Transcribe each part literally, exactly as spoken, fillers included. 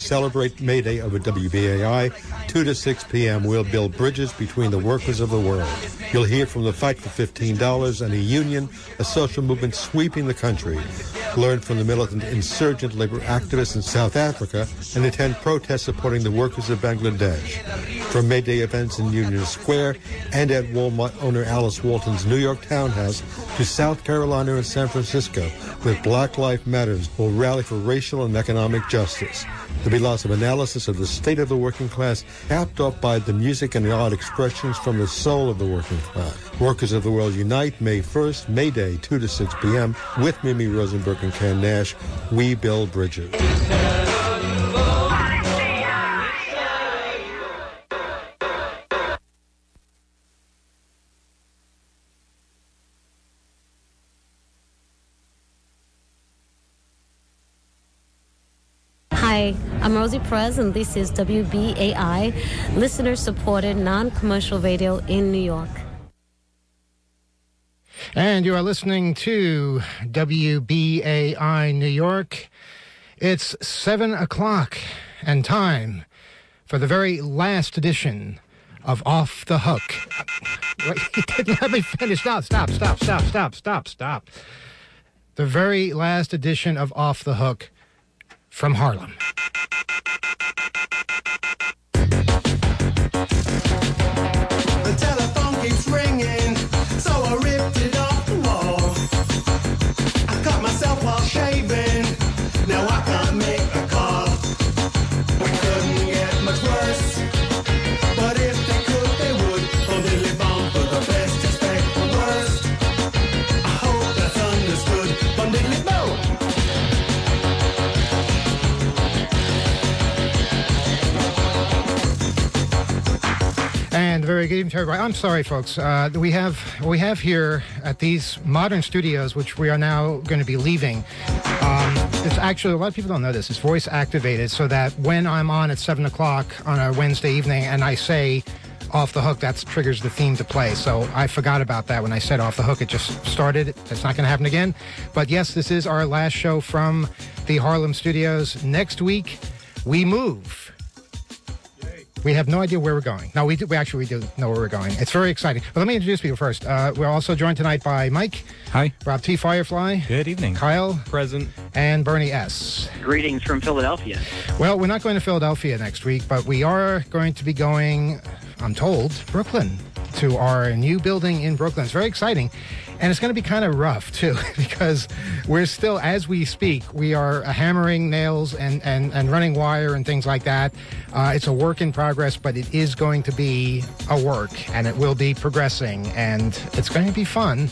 celebrate May Day over W B A I. two to six p.m. We'll build bridges between the workers of the world. You'll hear from the Fight for fifteen dollars and a union, a social movement sweeping the country. Learn from the militant insurgent labor activists in South Africa and attend protests supporting the workers of Bangladesh. From May Day events in Union Square and at Walmart owner Alice Walton's New York townhouse to South Carolina and San Francisco, with Black Lives Matters will rally for racial and economic justice. There'll be lots of analysis of the state of the working class, capped off by the music and the art expressions from the soul of the working class. Workers of the World Unite, May first, May Day, two to six p.m. With Mimi Rosenberg and Ken Nash. We build bridges. Hi, I'm Rosie Perez, and this is W B A I, listener-supported non-commercial radio in New York. And you are listening to W B A I New York. It's seven o'clock and time for the very last edition of Off the Hook. Wait, you didn't let me finish. Stop, stop, stop, stop, stop, stop, stop. The very last edition of Off the Hook from Harlem. The telephone keeps ringing, so I ripped it off the wall. I cut myself while shaving, now I can't make a call. We couldn't get much worse, but if they could, they would. Only live on for the best, expect the worst. I hope that's understood. Bundle bow. And very good evening to everybody. I'm sorry, folks. Uh, we have we have here at these modern studios, which we are now going to be leaving. Um, it's actually, a lot of people don't know this. It's voice activated, so that when I'm on at seven o'clock on a Wednesday evening and I say Off the Hook, that triggers the theme to play. So I forgot about that when I said Off the Hook. It just started. It's not going to happen again. But yes, this is our last show from the Harlem studios. Next week, we move. We have no idea where we're going. No, we do, we actually we do know where we're going. It's very exciting. But let me introduce people first. Uh, we're also joined tonight by Mike. Hi. Rob T. Firefly. Good evening. Kyle. Present. And Bernie S. Greetings from Philadelphia. Well, we're not going to Philadelphia next week, but we are going to be going, I'm told, Brooklyn, to our new building in Brooklyn. It's very exciting. And it's going to be kind of rough, too, because we're still, as we speak, we are hammering nails and, and, and running wire and things like that. Uh, it's a work in progress, but it is going to be a work, and it will be progressing, and it's going to be fun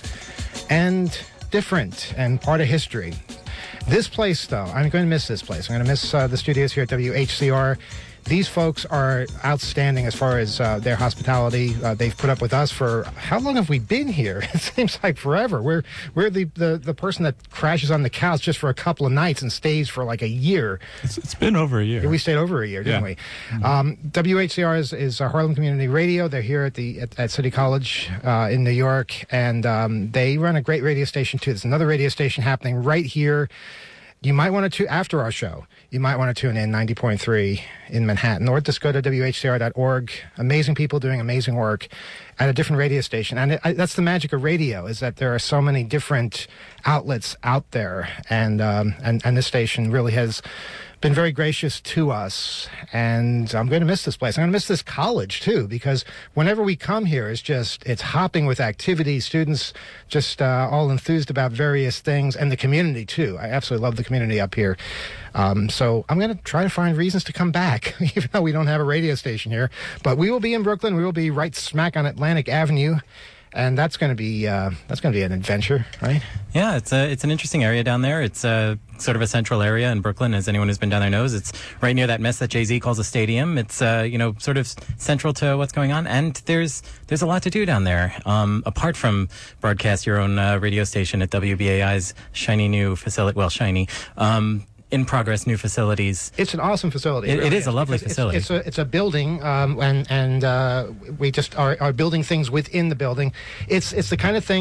and different and part of history. This place, though, I'm going to miss this place. I'm going to miss uh, the studios here at W H C R. These folks are outstanding as far as uh, their hospitality. Uh, they've put up with us for, how long have we been here? It seems like forever. We're we're the, the, the person that crashes on the couch just for a couple of nights and stays for like a year. It's, it's been over a year. We stayed over a year, didn't yeah. we? Mm-hmm. Um, W H C R is, is uh, Harlem Community Radio. They're here at the at, at City College uh, in New York, and um, they run a great radio station, too. There's another radio station happening right here. You might want to, after our show, you might want to tune in ninety point three in Manhattan, or just go to W H C R dot org. Amazing people doing amazing work at a different radio station. And it, I, that's the magic of radio, is that there are so many different outlets out there. And, um, and, and this station really has been very gracious to us, and I'm going to miss this place. I'm going to miss this college too, because whenever we come here, it's just, it's hopping with activities, students just uh, all enthused about various things, and the community too. I absolutely love the community up here. Um, so I'm going to try to find reasons to come back, even though we don't have a radio station here. But we will be in Brooklyn. We will be right smack on Atlantic Avenue. And that's going to be uh, that's going to be an adventure, right? Yeah, it's a, it's an interesting area down there. It's a, sort of a central area in Brooklyn, as anyone who's been down there knows. It's right near that mess that Jay-Z calls a stadium. It's uh, you know sort of central to what's going on, and there's there's a lot to do down there. Um, apart from broadcast your own uh, radio station at W B A I's shiny new facility, well, shiny. Um, in progress new facilities. It's an awesome facility. It, really it is a lovely it's, facility. It's, it's a it's a building, um, and and uh, we just are, are building things within the building. It's it's the kind of thing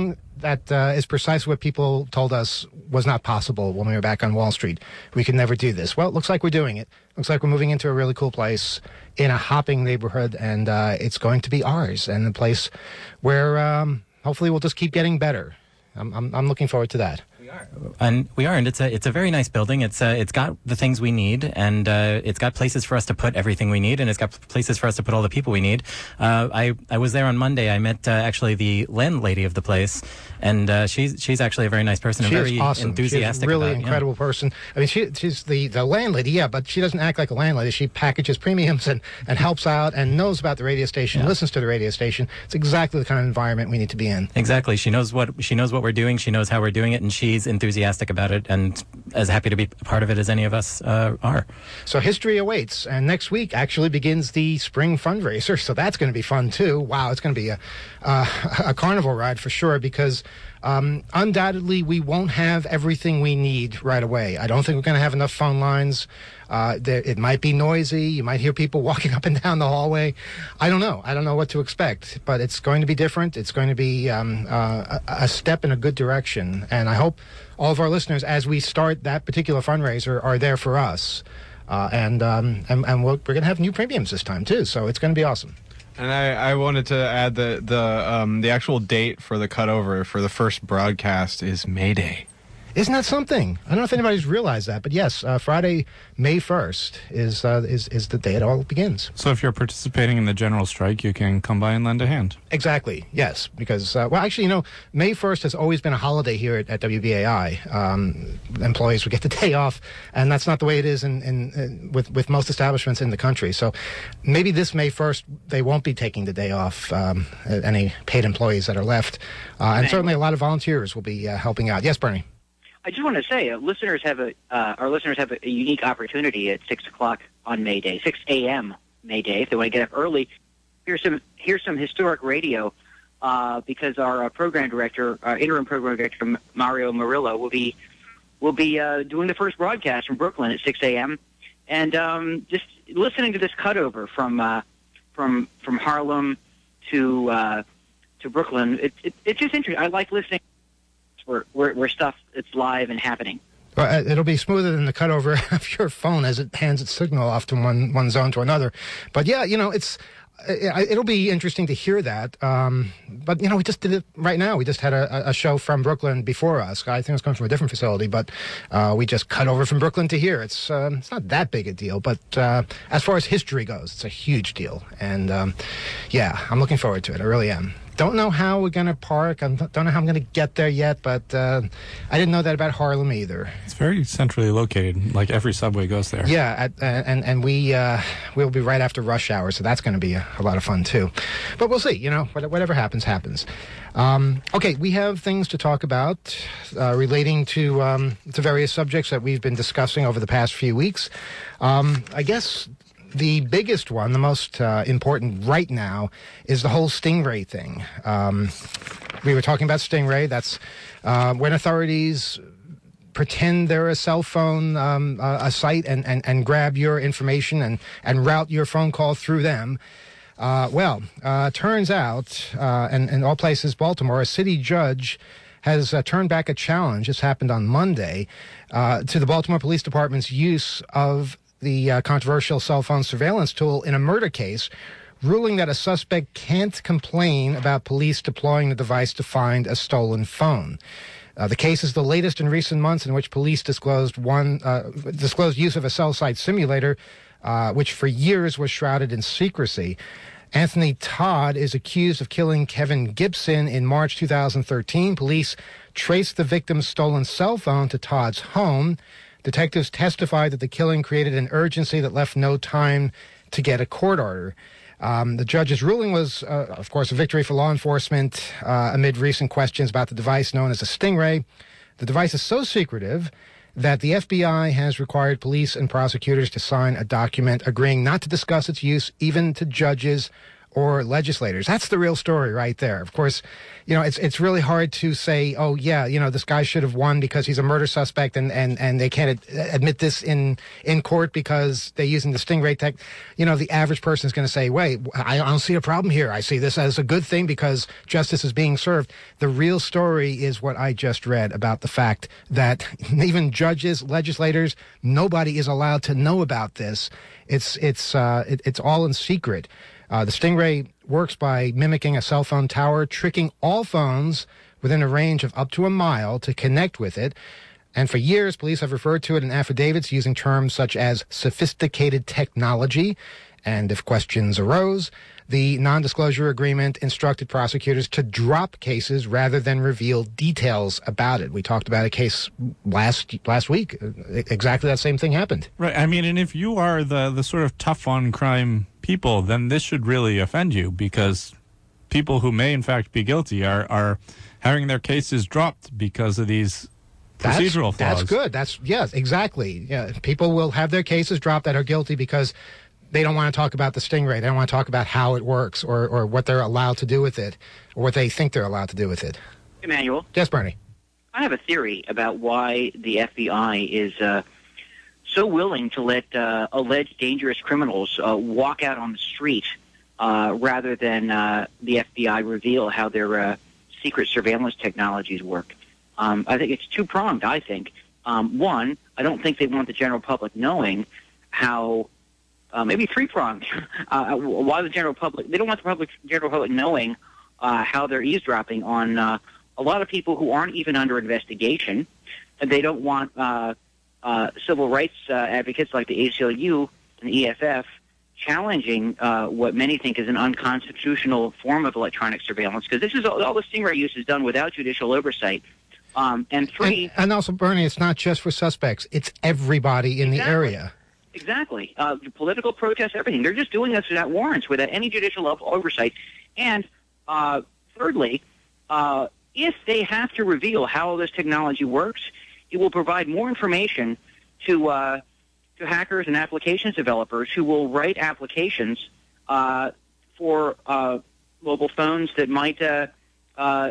that uh, is precisely what people told us was not possible when we were back on Wall Street. We could never do this. Well, it looks like we're doing it. Looks like we're moving into a really cool place in a hopping neighborhood, and uh, it's going to be ours, and a place where um, hopefully we'll just keep getting better. I'm, I'm, I'm looking forward to that. We are, and we are, and it's a it's a very nice building. It's uh, it's got the things we need, and uh, it's got places for us to put everything we need, and it's got places for us to put all the people we need. Uh, I I was there on Monday. I met uh, actually the landlady of the place, and uh, she's she's actually a very nice person. She and very is awesome. enthusiastic. She's a really about, incredible yeah. person. I mean, she she's the, the landlady, yeah, but she doesn't act like a landlady. She packages premiums and, and helps out and knows about the radio station, Yeah. listens to the radio station. It's exactly the kind of environment we need to be in. Exactly. She knows what she knows what we're doing. She knows how we're doing it, and she's enthusiastic about it, and as happy to be a part of it as any of us uh, are. So history awaits, and next week actually begins the spring fundraiser. So that's going to be fun too. Wow, it's going to be a uh, a carnival ride for sure, because um, undoubtedly we won't have everything we need right away. I don't think we're going to have enough phone lines. Uh, there, it might be noisy. You might hear people walking up and down the hallway. I don't know. I don't know what to expect, but it's going to be different. It's going to be um, uh, a, a step in a good direction, and I hope all of our listeners, as we start that particular fundraiser, are there for us. Uh, and um, and, and we're, we're going to have new premiums this time, too, so it's going to be awesome. And I, I wanted to add that the um, the actual date for the cutover for the first broadcast is May Day. Isn't that something? I don't know if anybody's realized that, but yes, uh, Friday, May first is, uh, is is the day it all begins. So if you're participating in the general strike, you can come by and lend a hand. Exactly, yes, because, uh, well, actually, you know, May first has always been a holiday here at, at W B A I. Um, employees would get the day off, and that's not the way it is in, in, in with, with most establishments in the country. So maybe this May first, they won't be taking the day off, um, any paid employees that are left. Uh, and certainly a lot of volunteers will be uh, helping out. Yes, Bernie? I just want to say, uh, listeners have a uh, our listeners have a, a unique opportunity at six o'clock on May Day, six a.m. May Day. If they want to get up early, here's some here's some historic radio uh, because our uh, program director, uh, interim program director Mario Murillo, will be will be uh, doing the first broadcast from Brooklyn at six a.m. and um, just listening to this cutover from uh, from from Harlem to uh, to Brooklyn. It, it, it's just interesting. I like listening. Where, where, where stuff it's live and happening. Well, it'll be smoother than the cutover of your phone as it hands its signal off to one one zone to another. But yeah, you know, it's it'll be interesting to hear that. Um, but you know, we just did it right now. We just had a, a show from Brooklyn before us. I think it was coming from a different facility, but uh, we just cut over from Brooklyn to here. It's uh, it's not that big a deal, but uh, as far as history goes, it's a huge deal. And um, yeah, I'm looking forward to it. I really am. Don't know how we're going to park. I don't know how I'm going to get there yet, but uh, I didn't know that about Harlem either. It's very centrally located. Like every subway goes there. Yeah, at, uh, and and we uh, we'll be right after rush hour, so that's going to be a, a lot of fun too. But we'll see. You know, whatever happens, happens. Um, okay, we have things to talk about uh, relating to um, to various subjects that we've been discussing over the past few weeks. Um, I guess. The biggest one, the most uh, important right now, is the whole Stingray thing. Um, we were talking about Stingray. That's uh, when authorities pretend they're a cell phone, um, a, a site, and, and, and grab your information and, and route your phone call through them. Uh, well, uh, turns out, uh, in, in all places, Baltimore, a city judge has uh, turned back a challenge. This happened on Monday uh, to the Baltimore Police Department's use of the uh, controversial cell phone surveillance tool in a murder case, ruling that a suspect can't complain about police deploying the device to find a stolen phone. Uh, the case is the latest in recent months in which police disclosed one uh, disclosed use of a cell site simulator, uh, which for years was shrouded in secrecy. Anthony Todd is accused of killing Kevin Gibson in March two thousand thirteen. Police traced the victim's stolen cell phone to Todd's home. Detectives testified that the killing created an urgency that left no time to get a court order. Um, the judge's ruling was, uh, of course, a victory for law enforcement uh, amid recent questions about the device known as a Stingray. The device is so secretive that the F B I has required police and prosecutors to sign a document agreeing not to discuss its use even to judges or legislators. That's the real story right there. Of course, you know, it's it's really hard to say, oh, yeah, you know, this guy should have won because he's a murder suspect, and, and, and they can't ad- admit this in, in court because they're using the Stingray tech. You know, the average person is going to say, wait, I don't see a problem here. I see this as a good thing because justice is being served. The real story is what I just read about the fact that even judges, legislators, nobody is allowed to know about this. It's, it's, uh, it, it's all in secret. Uh, the Stingray works by mimicking a cell phone tower, tricking all phones within a range of up to a mile to connect with it. And for years, police have referred to it in affidavits using terms such as sophisticated technology. And if questions arose, the non-disclosure agreement instructed prosecutors to drop cases rather than reveal details about it. We talked about a case last last week. Exactly that same thing happened. Right. I mean, and if you are the, the sort of tough on crime people, then this should really offend you, because people who may in fact be guilty are, are having their cases dropped because of these procedural that's, flaws. That's good. That's, yes, exactly. Yeah, people will have their cases dropped that are guilty because they don't want to talk about the Stingray. They don't want to talk about how it works or, or what they're allowed to do with it or what they think they're allowed to do with it. Emmanuel? Yes, Bernie? I have a theory about why the F B I is uh, so willing to let uh, alleged dangerous criminals uh, walk out on the street uh, rather than uh, the F B I reveal how their uh, secret surveillance technologies work. Um, I think it's two-pronged, I think. Um, one, I don't think they want the general public knowing how... Uh, maybe three-pronged. Uh, why the general public? They don't want the public, general public knowing uh, how they're eavesdropping on uh, a lot of people who aren't even under investigation. And they don't want uh, uh, civil rights uh, advocates like the A C L U and the E F F challenging uh, what many think is an unconstitutional form of electronic surveillance, because this is all, all the Stingray use is done without judicial oversight. Um, and three, and, and also, Bernie, it's not just for suspects; it's everybody in exactly. the area. Exactly. Uh, political protests, everything. They're just doing this without warrants, without any judicial oversight. And uh, thirdly, uh, if they have to reveal how this technology works, it will provide more information to uh, to hackers and applications developers who will write applications uh, for uh, mobile phones that might uh, uh,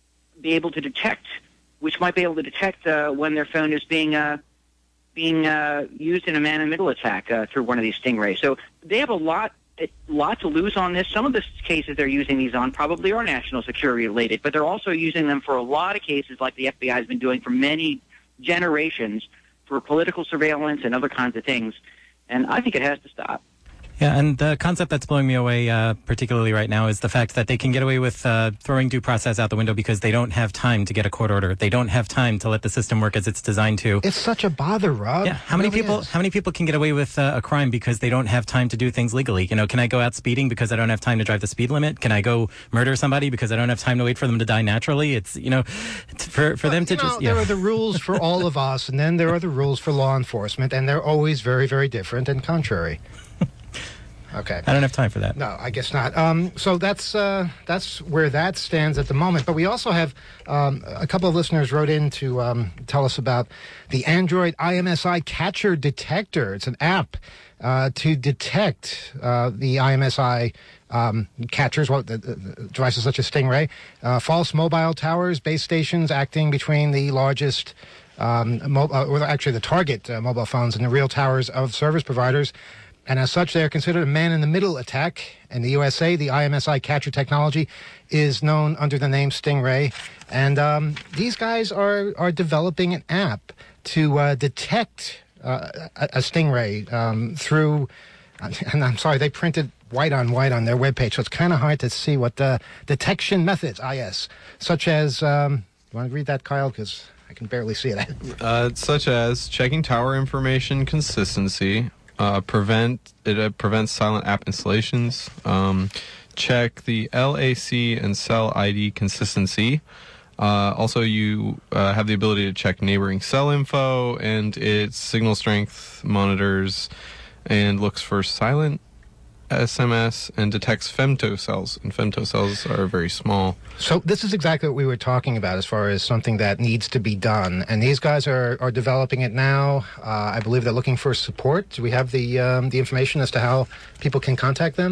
be able to detect, which might be able to detect uh, when their phone is being uh, being uh, used in a man-in-the-middle attack uh, through one of these Stingrays. So they have a lot a lot to lose on this. Some of the cases they're using these on probably are national security related, but they're also using them for a lot of cases like the F B I has been doing for many generations for political surveillance and other kinds of things. And I think it has to stop. Yeah, and the concept that's blowing me away uh, particularly right now is the fact that they can get away with uh, throwing due process out the window because they don't have time to get a court order. They don't have time to let the system work as it's designed to. It's such a bother, Rob. Yeah, how many really people? is. How many people can get away with uh, a crime because they don't have time to do things legally? You know, can I go out speeding because I don't have time to drive the speed limit? Can I go murder somebody because I don't have time to wait for them to die naturally? It's you know, it's for for Well, them to you know, just yeah. there are the rules for all of us, and then there are the rules for law enforcement, and they're always very, very different and contrary. Okay. I don't have time for that. No, I guess not. Um, so that's uh, that's where that stands at the moment. But we also have um, a couple of listeners wrote in to um, tell us about the Android I M S I Catcher Detector. It's an app uh, to detect uh, the I M S I um, catchers, well, the, the devices such as Stingray, uh, false mobile towers, base stations acting between the largest, um, mo- uh, or actually the target uh, mobile phones and the real towers of service providers. And as such, they are considered a man-in-the-middle attack. In the U S A, the I M S I catcher technology is known under the name Stingray. And um, these guys are, are developing an app to uh, detect uh, a, a Stingray um, through, and I'm sorry, they printed white on white on their webpage, so it's kind of hard to see what the detection methods, ah, yes, such as, um, you want to read that, Kyle? Because I can barely see it. Uh, such as checking tower information consistency, Uh, prevent it uh, prevents silent app installations. Um, check the L A C and cell I D consistency. Uh, also, you uh, have the ability to check neighboring cell info, and its signal strength monitors and looks for silent S M S and detects femtocells, and femtocells are very small. So this is exactly what we were talking about as far as something that needs to be done. And these guys are, are developing it now. Uh, I believe they're looking for support. Do we have the um, the information as to how people can contact them?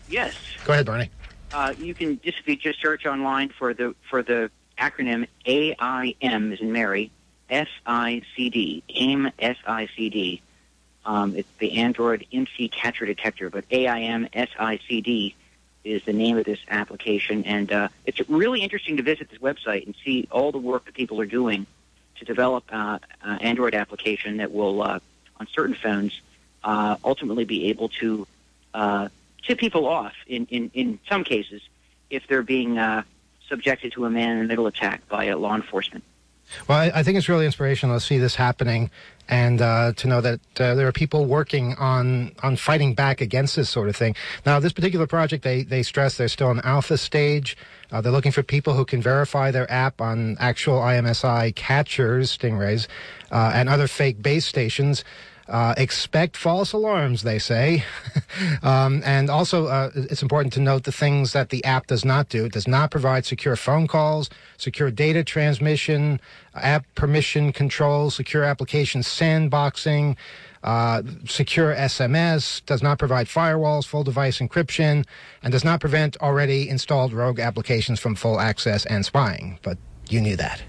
Yes. Go ahead, Bernie. Uh, you can just if you just search online for the for the acronym A I M as in Mary, S I C D, AIM S I C D. Um, it's the Android M C Catcher Detector, but A I M S I C D is the name of this application, and uh, it's really interesting to visit this website and see all the work that people are doing to develop uh, uh, Android application that will, uh, on certain phones, uh, ultimately be able to uh, tip people off in, in, in some cases if they're being uh, subjected to a man-in-the-middle attack by uh, law enforcement. Well, I, I think it's really inspirational to see this happening, and uh, to know that uh, there are people working on on fighting back against this sort of thing. Now, this particular project, they they stress they're still in alpha stage. Uh, they're looking for people who can verify their app on actual I M S I catchers, Stingrays, uh, and other fake base stations. Uh, expect false alarms, they say. um, and also, uh, it's important to note the things that the app does not do. It does not provide secure phone calls, secure data transmission, app permission control, secure application sandboxing, uh, secure S M S, does not provide firewalls, full device encryption, and does not prevent already installed rogue applications from full access and spying. But you knew that.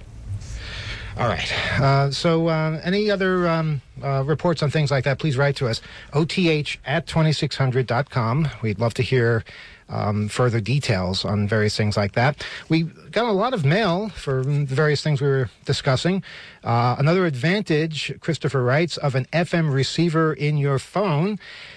All right. Uh, so uh, any other um, uh, reports on things like that, please write to us, O T H at twenty-six hundred dot com. We'd love to hear um, further details on various things like that. We got a lot of mail for the various things we were discussing. Uh, another advantage, Christopher writes, of an F M receiver in your phone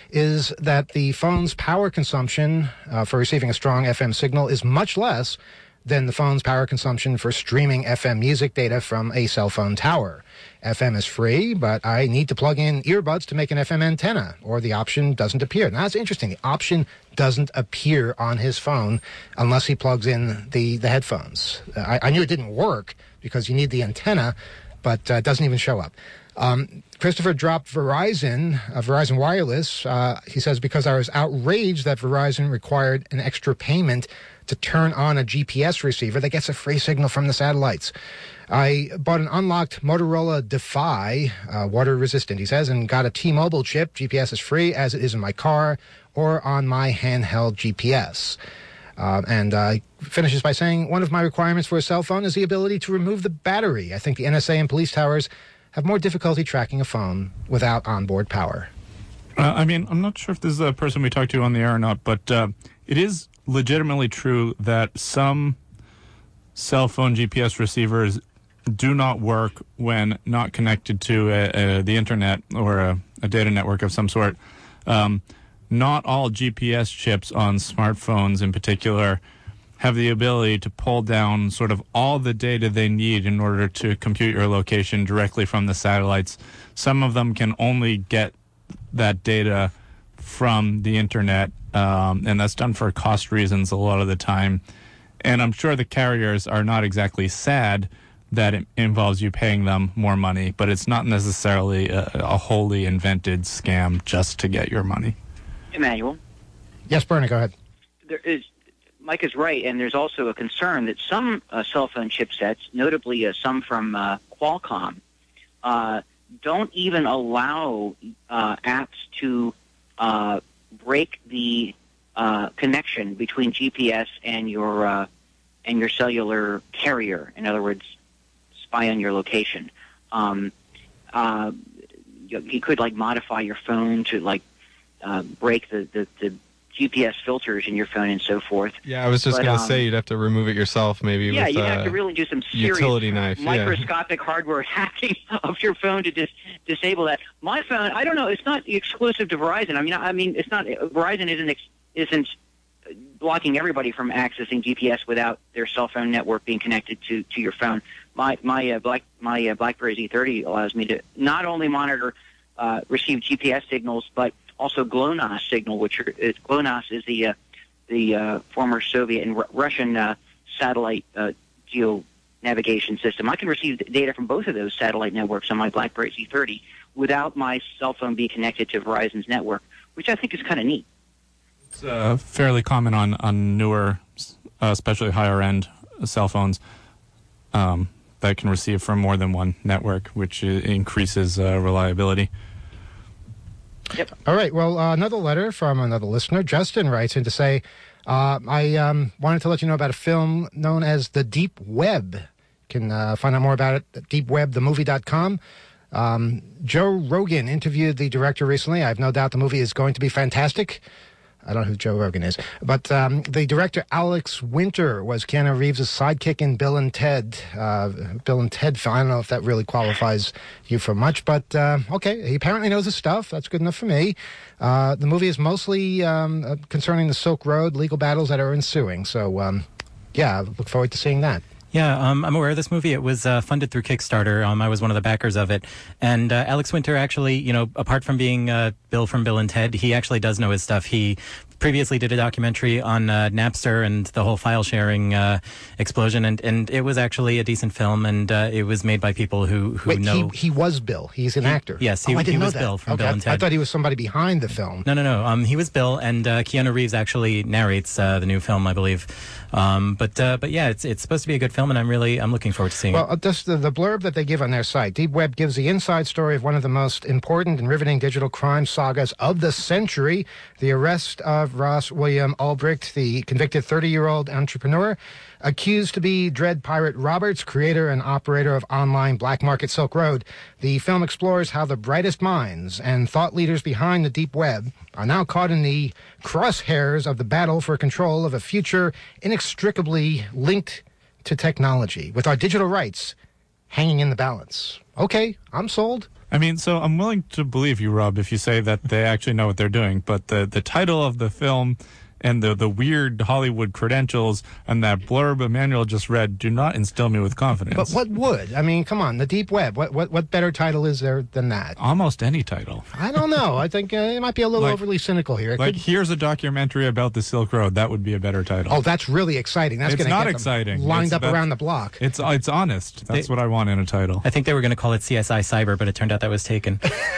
is that the phone's power consumption uh, for receiving a strong F M signal is much less than the phone's power consumption for streaming F M music data from a cell phone tower. F M is free, but I need to plug in earbuds to make an F M antenna, or the option doesn't appear. Now, that's interesting. The option doesn't appear on his phone unless he plugs in the, the headphones. I, I knew it didn't work because you need the antenna, but uh, it doesn't even show up. Um, Christopher dropped Verizon, uh, Verizon Wireless. Uh, he says, because I was outraged that Verizon required an extra payment to turn on a G P S receiver that gets a free signal from the satellites. I bought an unlocked Motorola Defy, uh, water resistant, he says, and got a T-Mobile chip. G P S is free, as it is in my car or on my handheld G P S. Uh, and uh, finishes by saying, one of my requirements for a cell phone is the ability to remove the battery. I think the N S A and police towers have more difficulty tracking a phone without onboard power. Uh, I mean, I'm not sure if this is a person we talked to on the air or not, but uh, it is legitimately true that some cell phone G P S receivers do not work when not connected to a, a, the internet or a, a data network of some sort. Um, not all G P S chips on smartphones in particular have the ability to pull down sort of all the data they need in order to compute your location directly from the satellites. Some of them can only get that data from the internet, um, and that's done for cost reasons a lot of the time. And I'm sure the carriers are not exactly sad that it involves you paying them more money, but it's not necessarily a, a wholly invented scam just to get your money. Emmanuel? Yes, Bernie, go ahead. There is, Mike is right, and there's also a concern that some uh, cell phone chipsets, notably uh, some from uh, Qualcomm, uh, don't even allow uh, apps to uh, break the uh, connection between G P S and your uh, and your cellular carrier. In other words, spy on your location. Um, uh, you, you could like modify your phone to like uh, break the, the, the G P S filters in your phone and so forth. Yeah, I was just going to um, say you'd have to remove it yourself, maybe. Yeah, with, you'd uh, have to really do some serious utility knife, microscopic yeah. hardware hacking of your phone to dis- disable that. My phone, I don't know, it's not exclusive to Verizon. I mean, I mean, it's not Verizon isn't ex- isn't blocking everybody from accessing G P S without their cell phone network being connected to, to your phone. My my uh, black my uh, BlackBerry Z thirty allows me to not only monitor uh, receive G P S signals, but also GLONASS signal, which are, is, GLONASS is the uh, the uh, former Soviet and R- Russian uh, satellite uh, geo navigation system. I can receive data from both of those satellite networks on my BlackBerry Z thirty without my cell phone being connected to Verizon's network, which I think is kind of neat. It's uh, fairly common on, on newer, uh, especially higher-end cell phones um, that can receive from more than one network, which uh, increases uh, reliability. Yep. All right. Well, uh, another letter from another listener. Justin writes in to say, uh, I um, wanted to let you know about a film known as The Deep Web. You can uh, find out more about it at deep web the movie dot com. Um, Joe Rogan interviewed the director recently. I have no doubt the movie is going to be fantastic. I don't know who Joe Rogan is. But um, the director, Alex Winter, was Keanu Reeves' sidekick in Bill and Ted. Uh, Bill and Ted film. I don't know if that really qualifies you for much, but uh, okay, he apparently knows his stuff. That's good enough for me. Uh, the movie is mostly um, concerning the Silk Road, legal battles that are ensuing. So, um, yeah, I look forward to seeing that. Yeah, um, I'm aware of this movie. It was uh, funded through Kickstarter. Um, I was one of the backers of it. And uh, Alex Winter actually, you know, apart from being uh, Bill from Bill and Ted, he actually does know his stuff. He previously did a documentary on uh, Napster and the whole file sharing uh, explosion. And, and it was actually a decent film. And uh, it was made by people who, who Wait, know. He, he was Bill. He's an he, actor. Yes, he, oh, I didn't he know was that. Bill from okay, Bill I, and Ted. I thought he was somebody behind the film. No, no, no. Um, he was Bill, and uh, Keanu Reeves actually narrates uh, the new film, I believe. Um, but uh, but yeah, it's it's supposed to be a good film, and I'm really I'm looking forward to seeing well, it. Well, just the, the blurb that they give on their site, Deep Web gives the inside story of one of the most important and riveting digital crime sagas of the century: the arrest of Ross William Ulbricht, the convicted thirty-year-old entrepreneur, accused to be Dread Pirate Roberts, creator and operator of online black market Silk Road. The film explores how the brightest minds and thought leaders behind the Deep Web are now caught in the crosshairs of the battle for control of a future inextricably linked to technology, with our digital rights hanging in the balance. Okay, I'm sold. I mean, so I'm willing to believe you, Rob, if you say that they actually know what they're doing, but the, the title of the film and the the weird Hollywood credentials and that blurb Emmanuel just read do not instill me with confidence. But what would? I mean, come on, the Deep Web. What what what better title is there than that? Almost any title. I don't know. I think uh, it might be a little Like- overly cynical here. It Like, could- here's a documentary about the Silk Road. That would be a better title. oh, that's really exciting. That's It's going to not get them exciting. lined It's up about- around the block. It's it's honest. That's They- what I want in a title. I think they were going to call it C S I Cyber, but it turned out that was taken.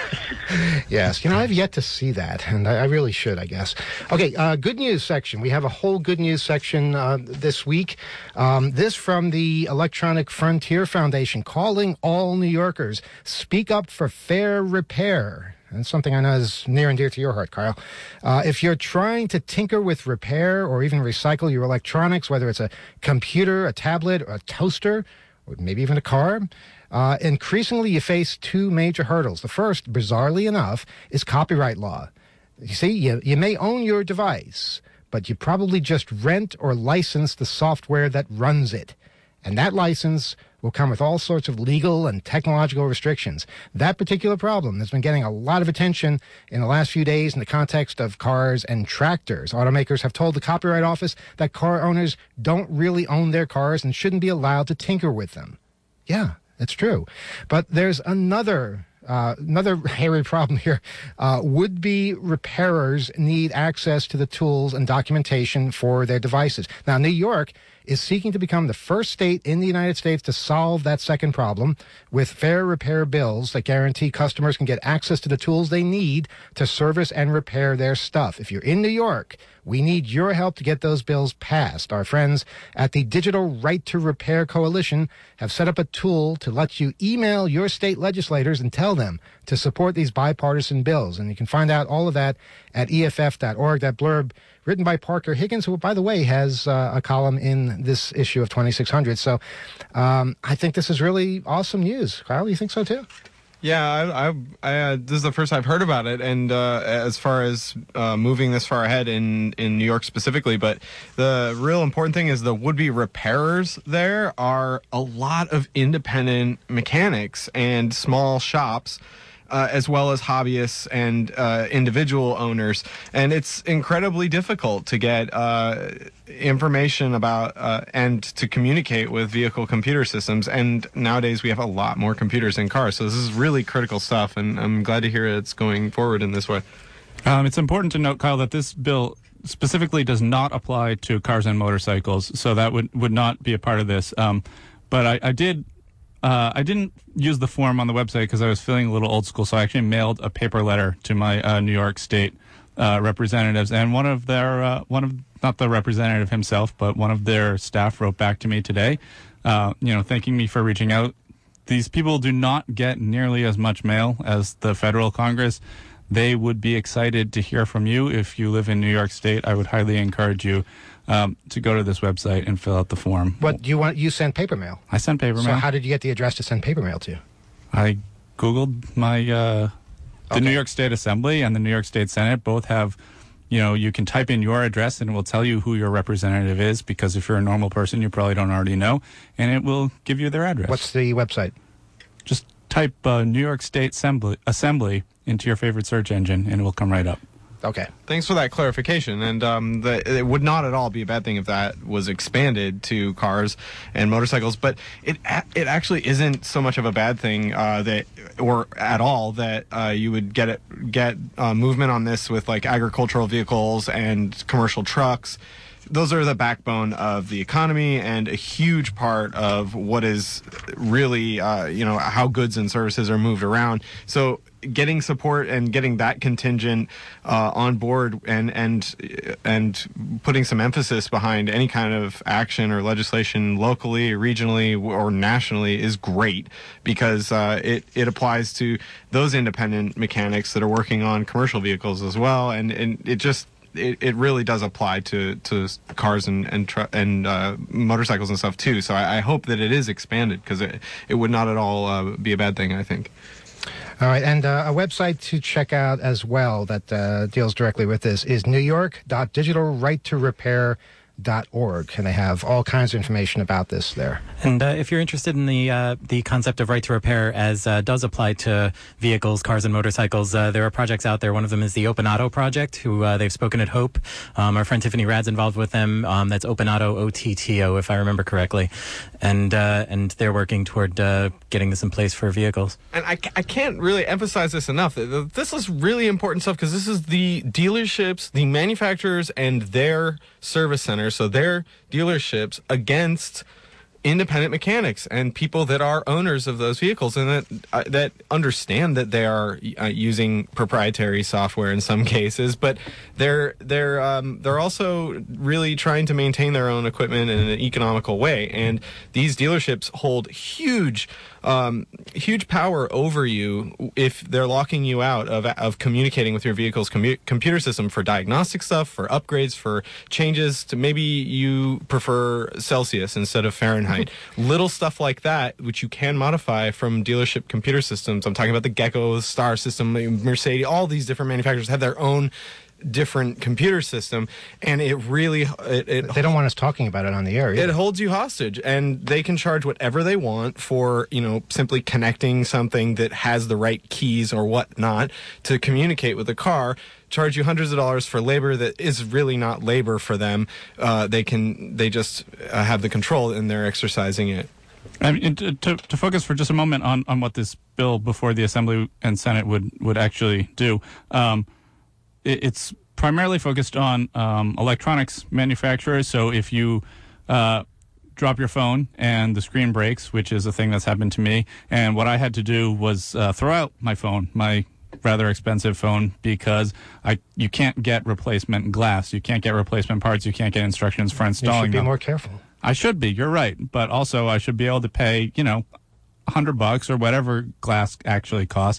Yes, you know, I've yet to see that, and I, I really should, I guess. Okay, uh, good news section. We have a whole good news section uh, this week. Um, this from the Electronic Frontier Foundation, calling all New Yorkers, speak up for fair repair. That's something I know is near and dear to your heart, Kyle. Uh, if you're trying to tinker with repair or even recycle your electronics, whether it's a computer, a tablet, or a toaster, or maybe even a car, uh, increasingly you face two major hurdles. The first, bizarrely enough, is copyright law. You see, you, you may own your device, but you probably just rent or license the software that runs it. And that license will come with all sorts of legal and technological restrictions. That particular problem has been getting a lot of attention in the last few days in the context of cars and tractors. Automakers have told the Copyright Office that car owners don't really own their cars and shouldn't be allowed to tinker with them. Yeah, it's true. But there's another Uh, another hairy problem here. Uh, would-be repairers need access to the tools and documentation for their devices. Now, New York is seeking to become the first state in the United States to solve that second problem with fair repair bills that guarantee customers can get access to the tools they need to service and repair their stuff. If you're in New York, we need your help to get those bills passed. Our friends at the Digital Right to Repair Coalition have set up a tool to let you email your state legislators and tell them to support these bipartisan bills. And you can find out all of that at E F F dot org. That blurb written by Parker Higgins, who, by the way, has uh, a column in this issue of twenty-six hundred. So um, I think this is really awesome news. Kyle, you think so too? Yeah, I, I, I uh, this is the first I've heard about it, and uh, as far as uh, moving this far ahead in, in New York specifically, but the real important thing is the would-be repairers there are a lot of independent mechanics and small shops, uh, as well as hobbyists and uh, individual owners, and it's incredibly difficult to get uh, information about uh, and to communicate with vehicle computer systems. And nowadays we have a lot more computers in cars, so this is really critical stuff, and I'm glad to hear it's going forward in this way. Um, it's important to note, Kyle, that this bill specifically does not apply to cars and motorcycles, so that would, would not be a part of this. Um, but I, I did... Uh, I didn't use the form on the website because I was feeling a little old school, so I actually mailed a paper letter to my uh, New York State uh, representatives, and one of their, uh, one of not the representative himself, but one of their staff wrote back to me today, uh, you know, thanking me for reaching out. These people do not get nearly as much mail as the federal Congress. they would be excited to hear from you. If you live in New York State, I would highly encourage you um, to go to this website and fill out the form. What do you want? You send paper mail. I send paper So mail. how did you get the address to send paper mail to? I Googled my uh, the Okay. New York State Assembly and the New York State Senate both have, you know, you can type in your address and it will tell you who your representative is, because if you're a normal person, you probably don't already know, and it will give you their address. What's the website? Just type uh, New York State Assembly, Assembly into your favorite search engine, and it will come right up. Okay. Thanks for that clarification. And um, the, it would not at all be a bad thing if that was expanded to cars and motorcycles. But it it actually isn't so much of a bad thing uh, that, or at all, that uh, you would get it, get uh, movement on this with like agricultural vehicles and commercial trucks. Those are the backbone of the economy and a huge part of what is really, uh, you know, how goods and services are moved around. So getting support and getting that contingent uh, on board and and and putting some emphasis behind any kind of action or legislation locally, regionally, or nationally is great, because uh, it it applies to those independent mechanics that are working on commercial vehicles as well, and and it just. It, it really does apply to, to cars and and, tr- and uh, motorcycles and stuff too. So I, I hope that it is expanded, because it, it would not at all uh, be a bad thing, I think. All right, and uh, a website to check out as well that uh, deals directly with this is new york dot digital right to repair dot org, and they have all kinds of information about this there. And uh, if you're interested in the uh, the concept of right to repair as uh, does apply to vehicles, cars, and motorcycles, uh, there are projects out there. One of them is the Open Auto Project, who uh, they've spoken at Hope. Um, our friend Tiffany Rad's involved with them. Um, that's Open Auto, O T T O, if I remember correctly. And uh, and they're working toward uh, getting this in place for vehicles. And I, I can't really emphasize this enough. This is really important stuff, because this is the dealerships, the manufacturers, and their service centers, so their dealerships, against independent mechanics and people that are owners of those vehicles, and that uh, that understand that they are uh, using proprietary software in some cases, but they're they're um, they're also really trying to maintain their own equipment in an economical way. And these dealerships hold huge um, huge power over you if they're locking you out of of communicating with your vehicle's commu- computer system for diagnostic stuff, for upgrades, for changes to maybe you prefer Celsius instead of Fahrenheit. Little stuff like that, which you can modify from dealership computer systems. I'm talking about the Gecko, Star System, Mercedes, all these different manufacturers have their own different computer system, and it really it, it They don't want us talking about it on the air either. it holds you hostage, and they can charge whatever they want for, you know, simply connecting something that has the right keys or whatnot to communicate with the car. Charge you hundreds of dollars for labor that is really not labor for them. Uh, they can they just uh, have the control, and they're exercising it. I mean, to, to, to focus for just a moment on, on what this bill before the Assembly and Senate would, would actually do, um, it, it's primarily focused on um, electronics manufacturers. So if you uh, drop your phone and the screen breaks, which is a thing that's happened to me, and what I had to do was uh, throw out my phone, my rather expensive phone, because I you can't get replacement glass, you can't get replacement parts, you can't get instructions for You installing should be them. more careful. I should be, you're right. But also I should be able to pay, you know, a hundred bucks or whatever glass actually costs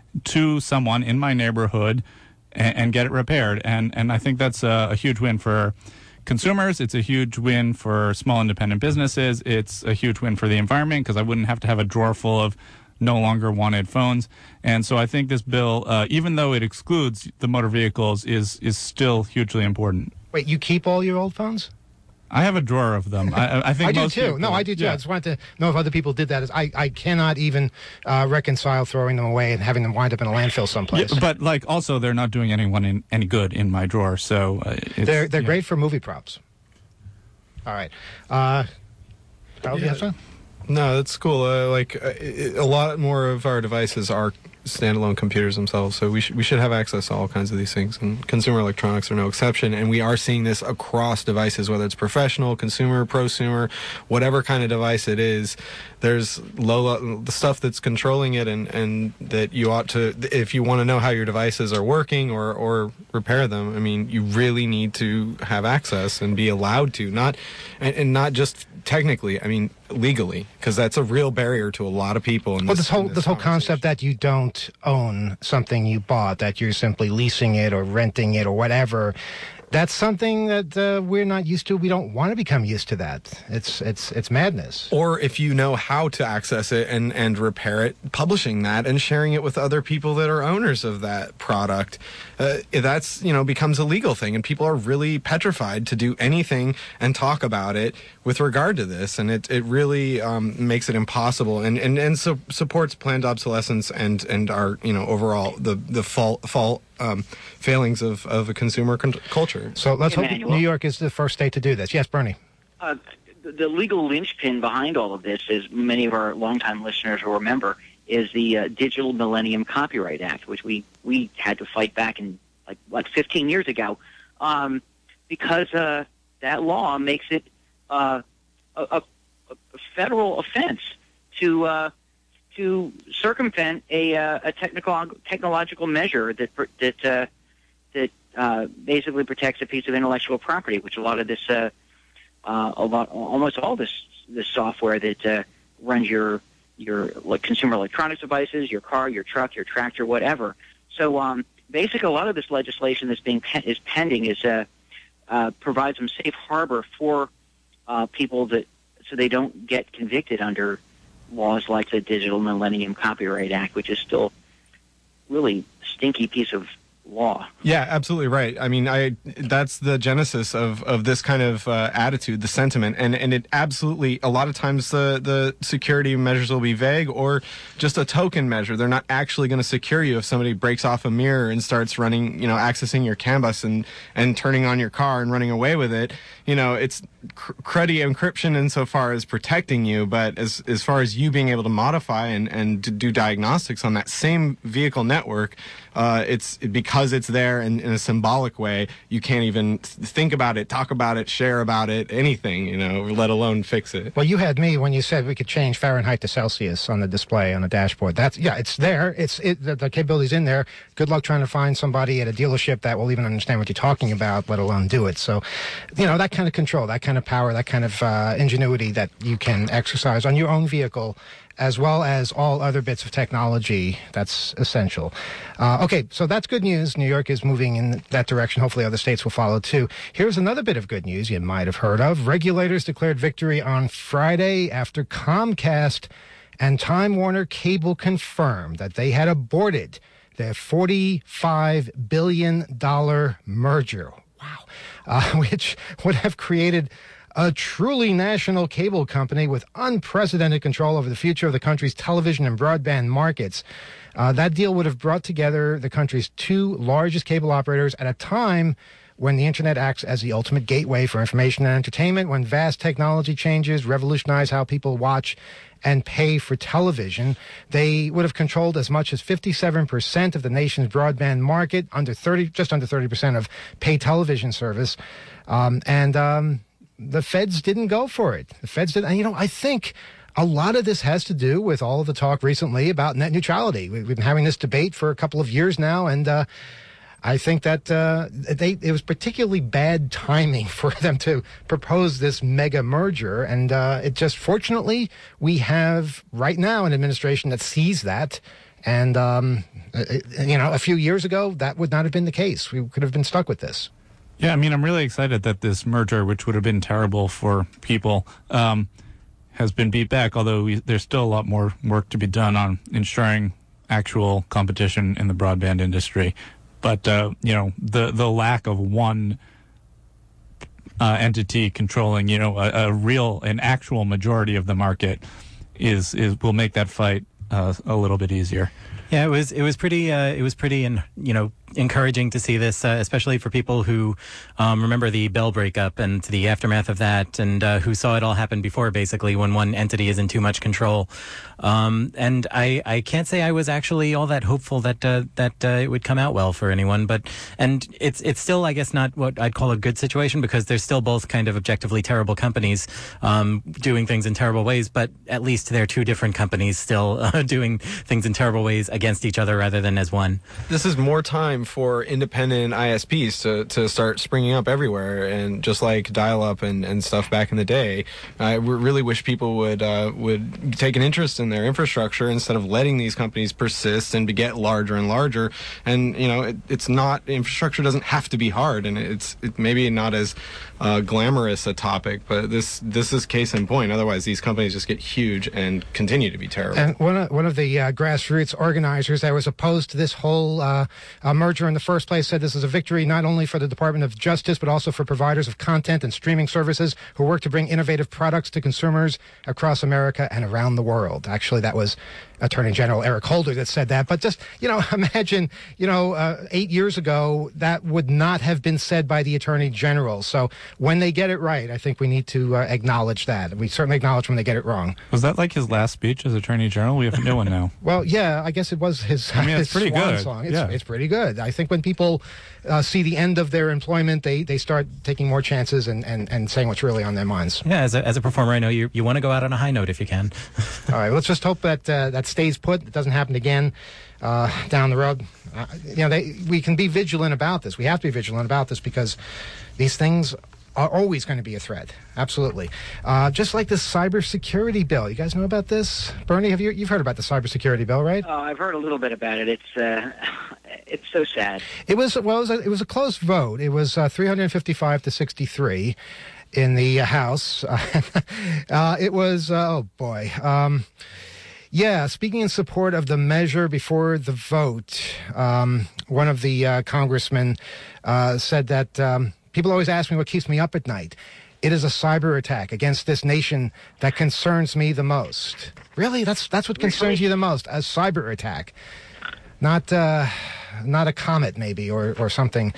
to someone in my neighborhood and, and get it repaired. And and I think that's a, a huge win for consumers. It's a huge win for small independent businesses. It's a huge win for the environment, because I wouldn't have to have a drawer full of no longer wanted phones. And so I think this bill, uh, even though it excludes the motor vehicles, is is still hugely important. Wait, you keep all your old phones? I have a drawer of them. I, I think I do most too. people- No, I do too. Yeah. I just wanted to know if other people did that. I, I cannot even uh, reconcile throwing them away and having them wind up in a landfill someplace. Yeah, but like also they're not doing anyone in, any good in my drawer. So uh, it's, they're they're yeah. great for movie props. All right. Uh, Harold, you have something? No, that's cool. Uh, like uh, it, a lot more of our devices are standalone computers themselves, so we should we should have access to all kinds of these things, and consumer electronics are no exception. And we are seeing this across devices, whether it's professional, consumer, prosumer, whatever kind of device it is. There's low the stuff that's controlling it, and, and that you ought to, if you want to know how your devices are working or or repair them. I mean, you really need to have access and be allowed to, not and, and not just technically, I mean, legally, because that's a real barrier to a lot of people. In well, this, this whole in this, this whole concept that you don't own something you bought, that you're simply leasing it or renting it or whatever. That's something that uh, we're not used to. We don't want to become used to that. It's it's it's madness. Or if you know how to access it and, and repair it, publishing that and sharing it with other people that are owners of that product, uh, that's, you know, becomes a legal thing. And people are really petrified to do anything and talk about it with regard to this. And it, it really um, makes it impossible and, and, and so supports planned obsolescence and, and our, you know, overall the, the fall, fall um, failings of, of a consumer con- culture. So let's hope Emmanuel. New York is the first state to do this. Yes, Bernie. Uh, the, the legal linchpin behind all of this, as many of our longtime listeners will remember, is the uh, Digital Millennium Copyright Act, which we, we had to fight back in, like, what, fifteen years ago, um, because uh, that law makes it uh, a, a, a federal offense to uh, to circumvent a, uh, a technical technological measure that that uh, that uh, basically protects a piece of intellectual property, which a lot of this, uh, uh, a lot, almost all this this software that uh, runs your your like consumer electronics devices, your car, your truck, your tractor, whatever. So um, basically, a lot of this legislation that's being pe- is pending is uh, uh, provides some safe harbor for uh, people that so they don't get convicted under laws like the Digital Millennium Copyright Act, which is still really a stinky piece of law. Yeah, absolutely right. I mean, I that's the genesis of, of this kind of uh, attitude, the sentiment, and and it absolutely a lot of times the the security measures will be vague or just a token measure. They're not actually going to secure you if somebody breaks off a mirror and starts running, you know, accessing your CAN bus and and turning on your car and running away with it. You know, it's cr- cruddy encryption insofar as protecting you, but as as far as you being able to modify and and to do diagnostics on that same vehicle network, uh, it's because Because it's there in, in a symbolic way, you can't even th- think about it, talk about it, share about it, anything, you know, let alone fix it. Well, you had me when you said we could change Fahrenheit to Celsius on the display on the dashboard. That's yeah, it's there. It's it, the, the capability's in there. Good luck trying to find somebody at a dealership that will even understand what you're talking about, let alone do it. So, you know, that kind of control, that kind of power, that kind of uh, ingenuity that you can exercise on your own vehicle, as well as all other bits of technology, that's essential. Uh, okay, so that's good news. New York is moving in that direction. Hopefully other states will follow too. Here's another bit of good news you might have heard of. Regulators declared victory on Friday after Comcast and Time Warner Cable confirmed that they had aborted their forty-five billion dollars merger. Wow. Uh, which would have created a truly national cable company with unprecedented control over the future of the country's television and broadband markets. Uh, that deal would have brought together the country's two largest cable operators at a time when the internet acts as the ultimate gateway for information and entertainment, when vast technology changes revolutionize how people watch and pay for television. They would have controlled as much as fifty-seven percent of the nation's broadband market, under thirty, just under thirty percent of pay television service. Um, and, um, the feds didn't go for it. The feds didn't. And, you know, I think a lot of this has to do with all of the talk recently about net neutrality. We've been having this debate for a couple of years now, and uh, I think that uh, they it was particularly bad timing for them to propose this mega merger. And uh, it just, fortunately, we have right now an administration that sees that. And, um, you know, a few years ago, that would not have been the case. We could have been stuck with this. Yeah, I mean, I'm really excited that this merger, which would have been terrible for people, um, has been beat back, although we, there's still a lot more work to be done on ensuring actual competition in the broadband industry. But, uh, you know, the, the lack of one uh, entity controlling, you know, a, a real, an actual majority of the market is, is will make that fight uh, a little bit easier. Yeah, it was it was pretty uh, it was pretty in, you know encouraging to see this, uh, especially for people who um, remember the Bell breakup and the aftermath of that, and uh, who saw it all happen before, basically, when one entity is in too much control. Um, and I, I can't say I was actually all that hopeful that uh, that uh, it would come out well for anyone. But and it's it's still, I guess, not what I'd call a good situation, because they're still both kind of objectively terrible companies um, doing things in terrible ways. But at least they're two different companies still uh, doing things in terrible ways against each other rather than as one. This is more time time for independent I S Ps to, to start springing up everywhere, and just like dial-up and, and stuff back in the day. I really wish people would uh, would take an interest in their infrastructure instead of letting these companies persist and get larger and larger. And you know, it, it's not infrastructure doesn't have to be hard, and it's it maybe not as uh, glamorous a topic, but this this is case in point. Otherwise, these companies just get huge and continue to be terrible. And one of, one of the uh, grassroots organizers that was opposed to this whole uh, uh, merger in the first place said this is a victory not only for the Department of Justice, but also for providers of content and streaming services who work to bring innovative products to consumers across America and around the world. Actually, that was Attorney General Eric Holder that said that. But just, you know, imagine, you know, uh, eight years ago, that would not have been said by the Attorney General. So when they get it right, I think we need to uh, acknowledge that. We certainly acknowledge when they get it wrong. Was that like his last speech as Attorney General? We have a new one now. Well, yeah, I guess it was his, I mean, his it's pretty swan good. song. It's, Yeah. it's pretty good. I think when people uh, see the end of their employment, they, they start taking more chances and, and, and saying what's really on their minds. Yeah, as a, as a performer, I know you you want to go out on a high note if you can. All right, let's just hope that uh, that stays put. It doesn't happen again uh, down the road. Uh, you know, they, we can be vigilant about this. We have to be vigilant about this because these things are always going to be a threat. Absolutely. Uh, just like this cybersecurity bill. You guys know about this? Bernie, have you you've heard about the cybersecurity bill, right? Oh, I've heard a little bit about it. It's uh, it's so sad. It was well, it was a, it was a close vote. It was uh, three hundred fifty-five to sixty-three in the uh, House. uh, it was uh, oh boy. Um, Yeah, speaking in support of the measure before the vote, um, one of the uh, congressmen uh, said that um, people always ask me what keeps me up at night. It is a cyber attack against this nation that concerns me the most. Really? That's that's what concerns you the most? A cyber attack. Not uh, not a comet, maybe, or, or something.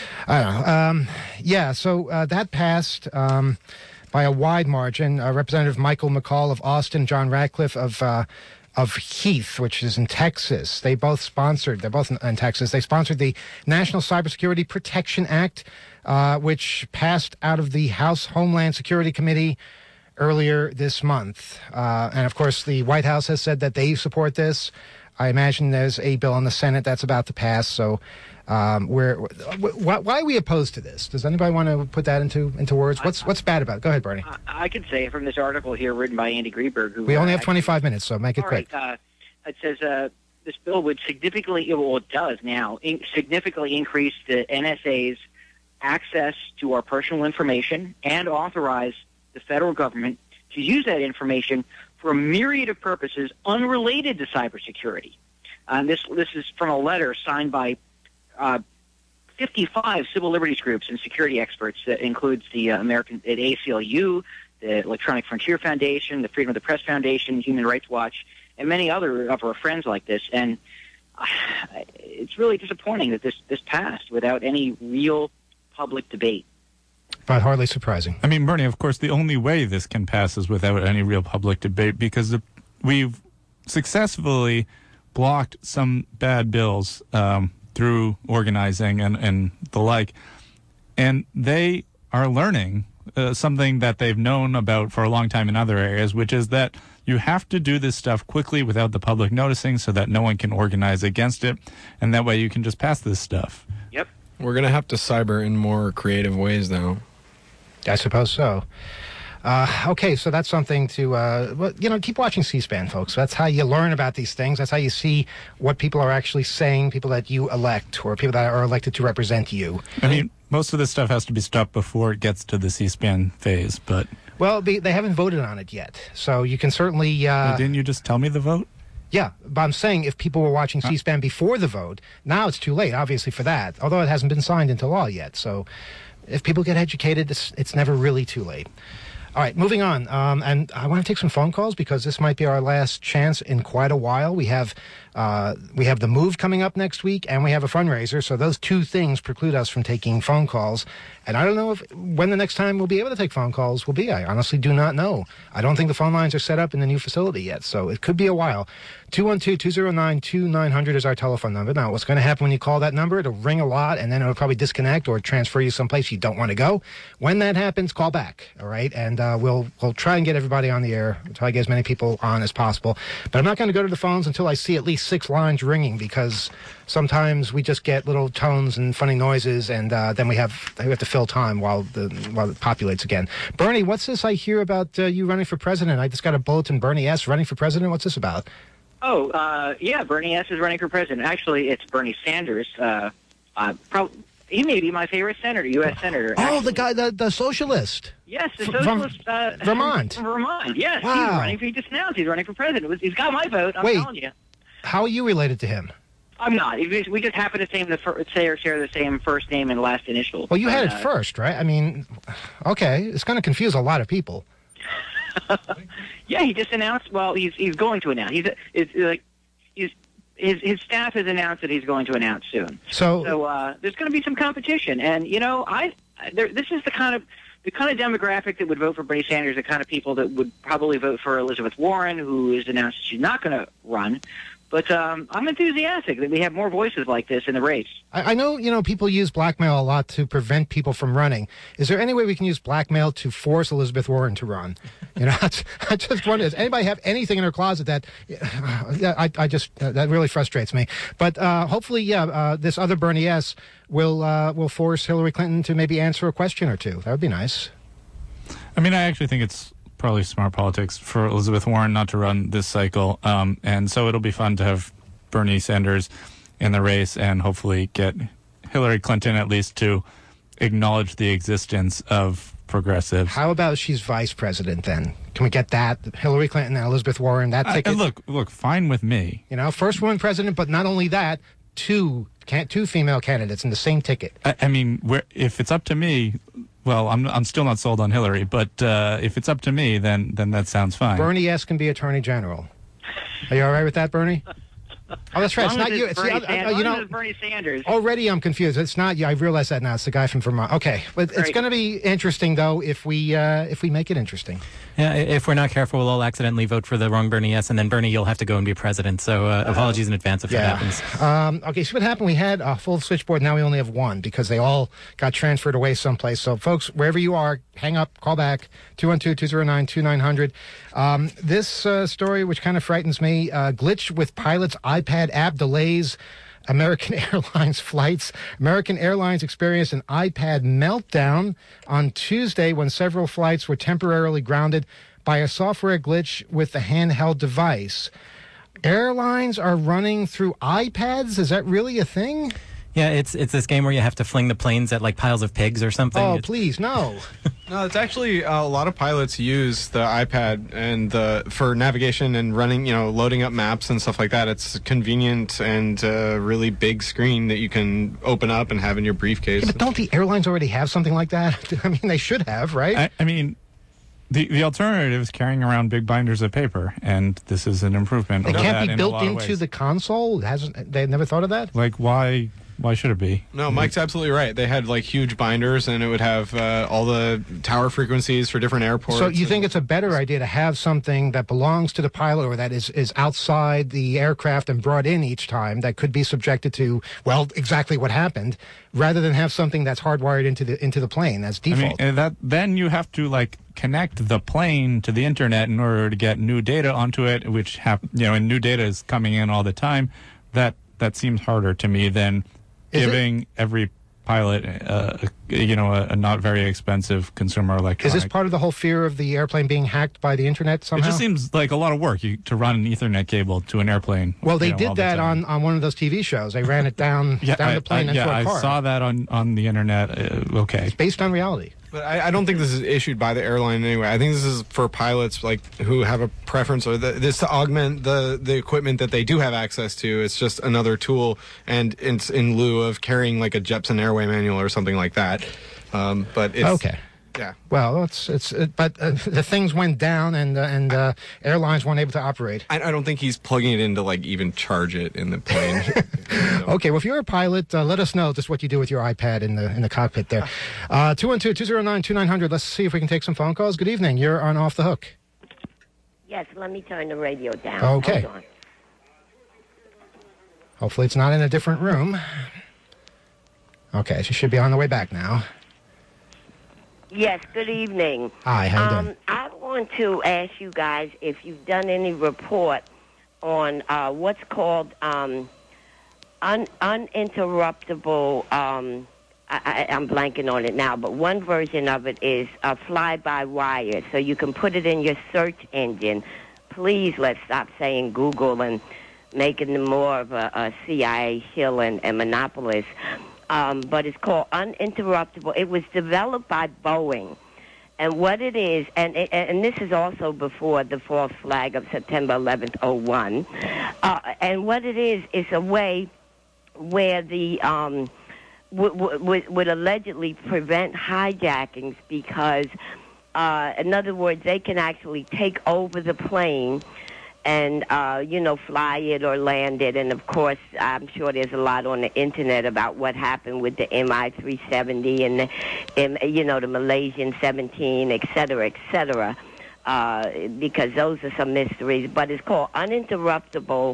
I don't know. Um, yeah, so uh, that passed um, by a wide margin. Uh, Representative Michael McCall of Austin, John Ratcliffe of uh, of Heath, which is in Texas. They both sponsored, they're both in, in Texas, they sponsored the National Cybersecurity Protection Act, uh, which passed out of the House Homeland Security Committee earlier this month. Uh, and, of course, the White House has said that they support this. I imagine there's a bill in the Senate that's about to pass, so... Um, we're, why, why are we opposed to this? Does anybody want to put that into into words? What's what's bad about it? Go ahead, Bernie. I, I could say from this article here written by Andy Greenberg. Who, we only uh, have twenty-five minutes, so make it all quick. Right, uh, it says uh, this bill would significantly, well, it does now, in, significantly increase the N S A's access to our personal information and authorize the federal government to use that information for a myriad of purposes unrelated to cybersecurity. Uh, this this is from a letter signed by Uh, fifty-five civil liberties groups and security experts that includes the uh, American at A C L U, the Electronic Frontier Foundation, the Freedom of the Press Foundation, Human Rights Watch, and many other of our friends like this. And uh, it's really disappointing that this, this passed without any real public debate. But hardly surprising. I mean, Bernie, of course, the only way this can pass is without any real public debate because the, we've successfully blocked some bad bills um, through organizing and, and the like. And they are learning uh, something that they've known about for a long time in other areas, which is that you have to do this stuff quickly without the public noticing so that no one can organize against it. And that way you can just pass this stuff. Yep. We're going to have to cyber in more creative ways, though. I suppose so. Uh, okay, so that's something to, uh, well, you know, keep watching C-SPAN, folks. That's how you learn about these things. That's how you see what people are actually saying, people that you elect or people that are elected to represent you. I mean, most of this stuff has to be stopped before it gets to the C-SPAN phase, but... Well, they, they haven't voted on it yet, so you can certainly... Uh, well, didn't you just tell me the vote? Yeah, but I'm saying if people were watching C-SPAN before the vote, now it's too late, obviously, for that, although it hasn't been signed into law yet. So if people get educated, it's, it's never really too late. All right, moving on. Um, and I want to take some phone calls because this might be our last chance in quite a while. We have uh, we have the move coming up next week, and we have a fundraiser. So those two things preclude us from taking phone calls. And I don't know if when the next time we'll be able to take phone calls will be. I honestly do not know. I don't think the phone lines are set up in the new facility yet, so it could be a while. two one two, two zero nine, two nine zero zero is our telephone number. Now, what's going to happen when you call that number? It'll ring a lot, and then it'll probably disconnect or transfer you someplace you don't want to go. When that happens, call back, all right? And uh, we'll we'll try and get everybody on the air. We'll try to get as many people on as possible. But I'm not going to go to the phones until I see at least least six lines ringing because sometimes we just get little tones and funny noises, and uh, then we have we have to fill time while the while it populates again. Bernie, what's this I hear about uh, you running for president? I just got a bulletin. Bernie S. running for president. What's this about? Oh, uh, yeah, Bernie S. is running for president. Actually, it's Bernie Sanders. Uh, uh, pro- he may be my favorite senator, U S senator. Oh, actually. the guy, the, the socialist. Yes, the From- socialist. Uh, Vermont. From Vermont, yes. Wow. He's running for, he just announced he's running for president. It was- He's got my vote, I'm Wait. telling you. How are you related to him? I'm not. We just- we just happen to same the fir- say or share the same first name and last initial. Well, you had But, it uh, first, right? I mean, okay, it's going to confuse a lot of people. Yeah, he just announced. Well, he's he's going to announce. He's it's like he's his his staff has announced that he's going to announce soon. So, So uh, there's going to be some competition, and you know, I there, this is the kind of the kind of demographic that would vote for Bernie Sanders, the kind of people that would probably vote for Elizabeth Warren, who has announced that she's not going to run. But um, I'm enthusiastic that we have more voices like this in the race. I, I know, you know, people use blackmail a lot to prevent people from running. Is there any way we can use blackmail to force Elizabeth Warren to run? You know, I just wonder, does anybody have anything in her closet that, uh, I, I just, uh, that really frustrates me. But uh, hopefully, yeah, uh, this other Bernie S. will uh, will force Hillary Clinton to maybe answer a question or two. That would be nice. I mean, I actually think it's probably smart politics for Elizabeth Warren not to run this cycle. Um, and so it'll be fun to have Bernie Sanders in the race and hopefully get Hillary Clinton at least to acknowledge the existence of progressives. How about she's vice president then? Can we get that? Hillary Clinton and Elizabeth Warren, that Uh, ticket? and look, look, fine with me. You know, first woman president, but not only that, two, can two female candidates in the same ticket. I, I mean, where, if it's up to me, well, I'm I'm still not sold on Hillary, but uh, if it's up to me, then then that sounds fine. Bernie S. can be attorney general. Are you all right with that, Bernie? Oh, that's right. It's As long not as you. It's It's the Bernie other, Sanders, uh, you as long know. as it's Bernie Sanders. Already, I'm confused. It's not you. I realize that now. It's the guy from Vermont. Okay, but it's Right. going to be interesting though if we uh, if we make it interesting. Yeah, i- if we're not careful, we'll all accidentally vote for the wrong Bernie S, and then Bernie, you'll have to go and be president. So uh, apologies in advance if that happens. Um, okay, so what happened? We had a full switchboard. Now we only have one because they all got transferred away someplace. So, folks, wherever you are, hang up, call back, two one two, two zero nine, two nine zero zero. Um, this uh, story, which kind of frightens me, uh, glitch with pilot's iPad app delays American Airlines flights. American Airlines experienced an iPad meltdown on Tuesday when several flights were temporarily grounded by a software glitch with the handheld device. Airlines are running through iPads? Is that really a thing? Yeah, it's it's this game where you have to fling the planes at like piles of pigs or something. Oh, It's- please, no. No, it's actually uh, a lot of pilots use the iPad and the for navigation and running, you know, loading up maps and stuff like that. It's convenient and a really big screen that you can open up and have in your briefcase. Yeah, but don't the airlines already have something like that? I mean, they should have, right? I, I mean, the the alternative is carrying around big binders of paper, and this is an improvement. It over can't that be in a built lot of into ways. the console? It hasn't they never thought of that? Like, why? Why should it be? No, Mike's absolutely right. They had like huge binders, and it would have uh, all the tower frequencies for different airports. So you and- think it's a better idea to have something that belongs to the pilot or that is, is outside the aircraft and brought in each time that could be subjected to, well, exactly what happened, rather than have something that's hardwired into the into the plane as I mean, default? and that then you have to like connect the plane to the internet in order to get new data onto it, which have you know, and new data is coming in all the time. That that seems harder to me than Is it? giving every pilot, uh, you know, a, a not very expensive consumer electronic. Is this part of the whole fear of the airplane being hacked by the internet It somehow? just seems like a lot of work you, to run an Ethernet cable to an airplane. well, they you know, all did the that time. on, on one of those T V shows. They ran it down yeah, down I, the plane I, into yeah, a car. I saw that on, on the internet. Uh, okay. Based on reality. But I, I don't think this is issued by the airline anyway. I think this is for pilots like who have a preference or the, this to augment the, the equipment that they do have access to. It's just another tool, and it's in lieu of carrying like a Jepson Airway manual or something like that. Um, but it's Okay. yeah. Well, it's it's it, but uh, the things went down and uh, and uh, airlines weren't able to operate. I, I don't think he's plugging it in to like even charge it in the plane. Okay, well, if you're a pilot, uh, let us know just what you do with your iPad in the in the cockpit there. Uh, two one two, two zero nine, two nine zero zero. Let's see if we can take some phone calls. Good evening. You're on Off the Hook. Yes, let me turn the radio down. Okay. Hold on. Hopefully it's not in a different room. Okay, she should be on the way back now. Yes, good evening. Hi, how you um, doing? I want to ask you guys if you've done any report on uh, what's called um, un- uninterruptible. Um, I, I, I'm blanking on it now, but one version of it is uh, fly-by-wire. So you can put it in your search engine. Please let's stop saying Google and making them more of a, a C I A shill and, and monopolist. Um, but it's called uninterruptible. It was developed by Boeing. And what it is, and and this is also before the false flag of September eleventh, oh one, uh, and what it is is a way where the um, w- w- would allegedly prevent hijackings because, uh, in other words, they can actually take over the plane and, uh, you know, fly it or land it. And, of course, I'm sure there's a lot on the Internet about what happened with the M I three seventy and, the, M, you know, the Malaysian seventeen, et cetera, et cetera, uh, because those are some mysteries. But it's called uninterruptible.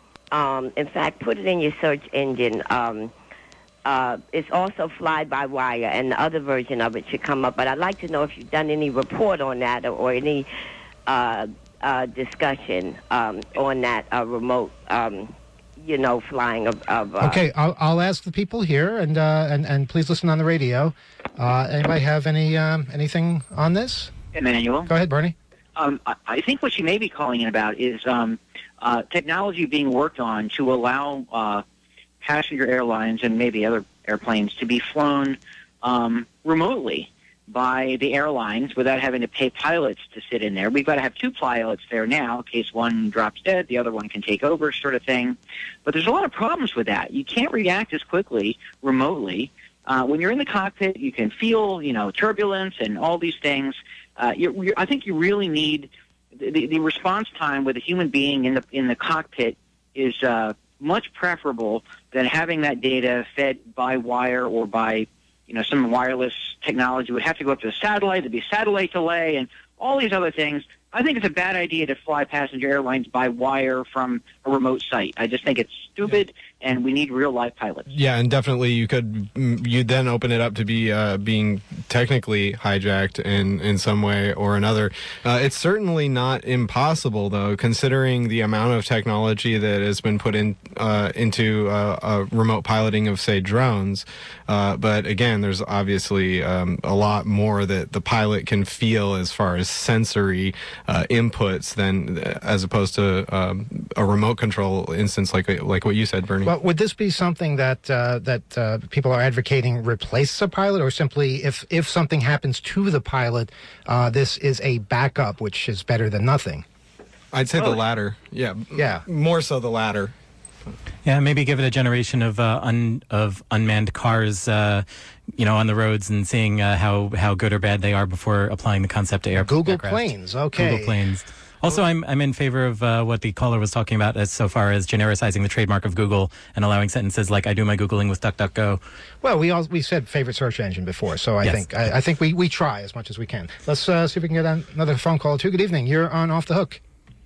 Um, in fact, put it in your search engine. Um, uh, it's also fly-by-wire, and the other version of it should come up. But I'd like to know if you've done any report on that or, or any... Uh, Uh, discussion um, on that uh, remote, um, you know, flying of. of uh, Okay, I'll, I'll ask the people here, and uh, and and please listen on the radio. Uh, anybody have any um, anything on this? Emmanuel? Go ahead, Bernie. Um, I, I think what you may be calling in about is um, uh, technology being worked on to allow uh, passenger airlines and maybe other airplanes to be flown um, remotely by the airlines without having to pay pilots to sit in there. We've got to have two pilots there now in case one drops dead, the other one can take over, sort of thing. But there's a lot of problems with that. You can't react as quickly remotely. Uh, when you're in the cockpit, you can feel, you know, turbulence and all these things. Uh, you're, you're, I think you really need the, the response time with a human being in the in the cockpit is uh, much preferable than having that data fed by wire or by, you know, some wireless technology. Would have to go up to the satellite. There'd be satellite delay and all these other things. I think it's a bad idea to fly passenger airlines by wire from a remote site. I just think it's stupid, and we need real live pilots. Yeah, and definitely you could you then open it up to be uh, being technically hijacked in, in some way or another. Uh, it's certainly not impossible, though, considering the amount of technology that has been put in uh, into uh, uh, remote piloting of, say, drones. Uh, but again, there's obviously um, a lot more that the pilot can feel as far as sensory uh, inputs than as opposed to um, a remote control instance like like what you said, Bernie. Well, would this be something that uh, that uh, people are advocating replace a pilot, or simply if if something happens to the pilot, uh, this is a backup, which is better than nothing? I'd say the latter. Yeah, yeah, more so the latter. Yeah, maybe give it a generation of uh, un, of unmanned cars, uh, you know, on the roads and seeing uh, how how good or bad they are before applying the concept to air, Google aircraft. planes, okay. Google planes. Also, I'm I'm in favor of uh, what the caller was talking about as so far as genericizing the trademark of Google and allowing sentences like "I do my Googling with DuckDuckGo." Well, we all we said favorite search engine before, so I Yes. think I, I think we, we try as much as we can. Let's uh, see if we can get on another phone call too. Good evening. You're on Off the Hook.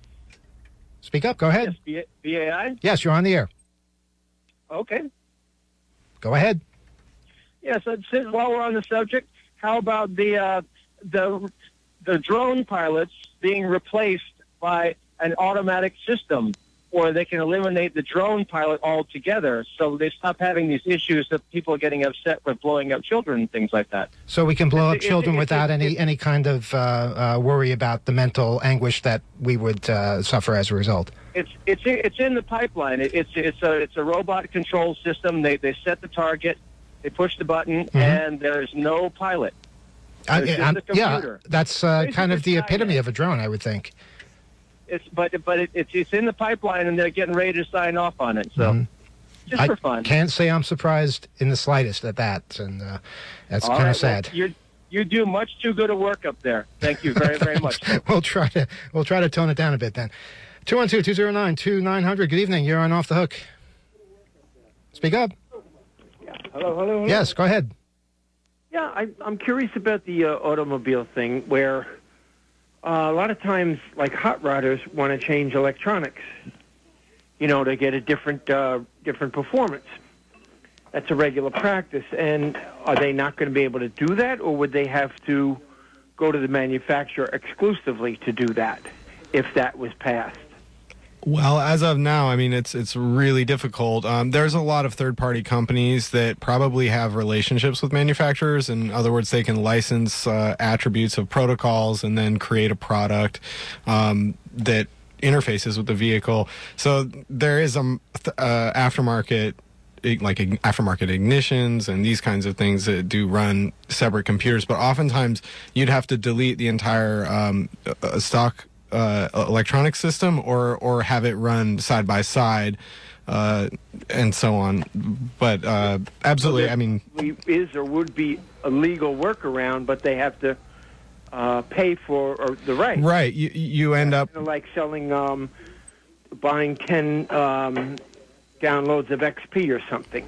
Speak up. Go ahead. Yes, B A I? Yes, you're on the air. Okay. Go ahead. Yes, I'd say while we're on the subject, how about the uh, the the drone pilots being replaced by an automatic system, or they can eliminate the drone pilot altogether, so they stop having these issues of people getting upset with blowing up children and things like that. So we can blow It's- up it's- children it's- without it's- any any kind of uh, uh, worry about the mental anguish that we would uh, suffer as a result. It's it's it's in the pipeline. It, it's it's a it's a robot control system. They they set the target, they push the button, Mm-hmm. and there's no pilot. I, There's just I'm- a yeah, computer. that's uh, Basically, kind of the it's epitome of a drone, I would think. It's but but it, it's it's in the pipeline, and they're getting ready to sign off on it. So Mhm. just I for fun. can't say I'm surprised in the slightest at that, and uh, that's All kind right, of sad. Well, you you do much too good a work up there. Thank you very very much. we'll try to we'll try to tone it down a bit then. two one two, two zero nine, two nine zero zero. Good evening. You're on Off the Hook. Speak up. Hello, hello, hello. Yes, go ahead. Yeah, I, I'm curious about the uh, automobile thing, where uh, a lot of times, like hot rodders want to change electronics, you know, to get a different uh, different performance. That's a regular practice, and are they not going to be able to do that, or would they have to go to the manufacturer exclusively to do that if that was passed? Well, as of now, I mean, it's it's really difficult. Um, there's a lot of third-party companies that probably have relationships with manufacturers. In other words, they can license uh, attributes of protocols and then create a product um, that interfaces with the vehicle. So there is a uh, aftermarket, like aftermarket ignitions and these kinds of things that do run separate computers. But oftentimes, you'd have to delete the entire um, uh, stock Uh, electronic system, or or have it run side by side, uh, and so on. But uh, absolutely, so I mean, is or would be a legal workaround, but they have to uh, pay for or the right. Right. You you end up like selling, um, buying ten um, downloads of X P or something.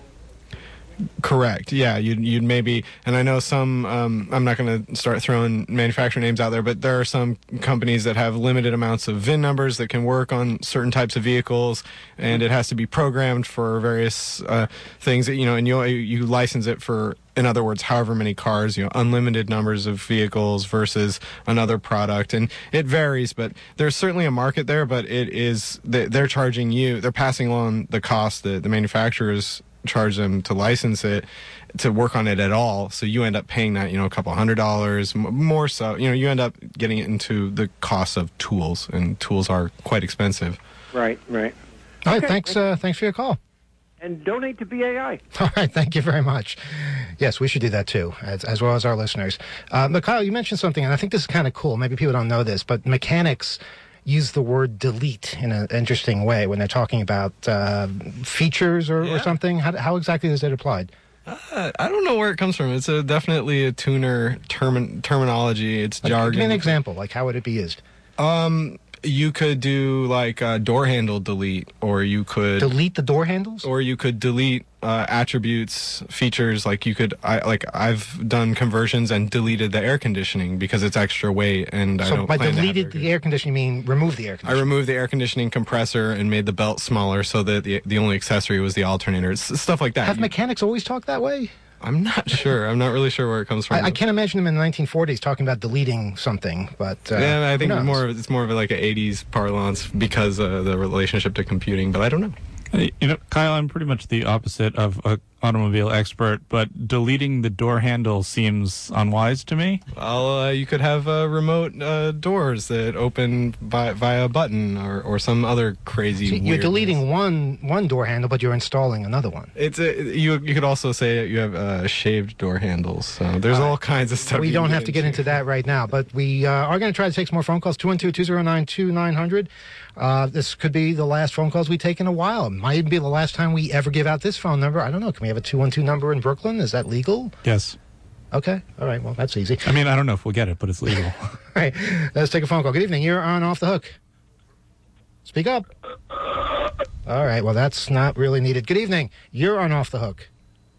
Correct. Yeah, you'd, you'd maybe, and I know some, um, I'm not going to start throwing manufacturer names out there, but there are some companies that have limited amounts of V I N numbers that can work on certain types of vehicles, and it has to be programmed for various uh, things that, you know, and you, you license it for, in other words, however many cars, you know, unlimited numbers of vehicles versus another product. And it varies, but there's certainly a market there, but it is, they're charging you, they're passing along the cost that the manufacturers charge them to license it, to work on it at all. So you end up paying that, you know, a couple hundred dollars more. So, you know, you end up getting it into the cost of tools, and tools are quite expensive. Right, right. All right, Okay. thanks, uh, thanks for your call. And donate to B A I. All right, thank you very much. Yes, we should do that too, as, as well as our listeners. Uh, but Kyle, you mentioned something, and I think this is kind of cool. Maybe people don't know this, but mechanics use the word delete in an interesting way when they're talking about uh, features or, or something. How, how exactly is it applied? Uh, I don't know where it comes from. It's a, definitely a tuner term, terminology. It's Like, jargon. give me an example. Like, how would it be used? Um, you could do like a door handle delete, or you could delete the door handles, or you could delete uh, attributes, features. Like you could, I like I've done conversions and deleted the air conditioning because it's extra weight, and I So don't. by plan to have deleted the air conditioning, you mean remove the air I conditioning? removed the air conditioning compressor and made the belt smaller so that the the only accessory was the alternator. It's stuff like that. Have You- mechanics always talked that way? I'm not sure. I'm not really sure where it comes from. I, I can't imagine them in the nineteen forties talking about deleting something, but uh, yeah, I who think knows? more of, it's more of like an eighties parlance because of the relationship to computing, but I don't know. Hey, you know, Kyle, I'm pretty much the opposite of an automobile expert, but deleting the door handle seems unwise to me. Well, uh, you could have uh, remote uh, doors that open by, via a button or, or some other crazy. So you're weirdness. deleting one one door handle, but you're installing another one. It's a, you. You could also say that you have uh, shaved door handles. So there's all kinds of stuff. We you don't can have to get into that right now, but we uh, are going to try to take some more phone calls. two one two, two zero nine, two nine zero zero. Uh, this could be the last phone calls we take in a while. It might even be the last time we ever give out this phone number. I don't know. Can we have a two one two number in Brooklyn? Is that legal? Yes. Okay. All right. Well, that's easy. I mean, I don't know if we'll get it, but it's legal. All right. Let's take a phone call. Good evening. You're on Off the Hook. Speak up. All right. Well, that's not really needed. Good evening. You're on Off the Hook.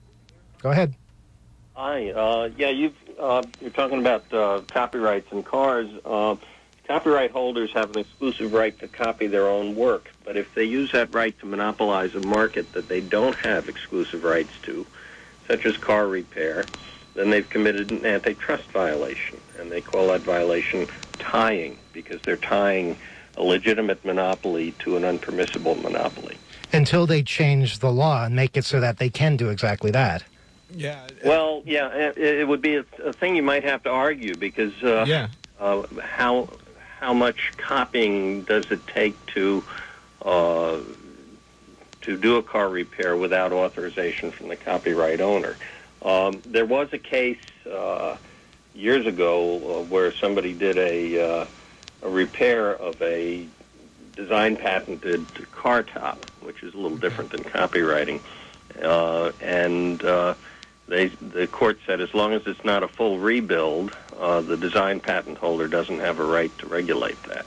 Go ahead. Hi. Uh, yeah, you've, uh, you're talking about uh, copyrights in cars. Uh, copyright holders have an exclusive right to copy their own work, but if they use that right to monopolize a market that they don't have exclusive rights to, such as car repair, then they've committed an antitrust violation, and they call that violation tying, because they're tying a legitimate monopoly to an unpermissible monopoly. Until they change the law and make it so that they can do exactly that. Yeah. Well, yeah, it, it would be a, a thing you might have to argue, because uh, yeah. uh, how how much copying does it take to uh, to do a car repair without authorization from the copyright owner? Um, there was a case uh, years ago uh, where somebody did a, uh, a repair of a design patented car top, which is a little different than copywriting, uh, and uh, they the court said as long as it's not a full rebuild, uh, the design patent holder doesn't have a right to regulate that.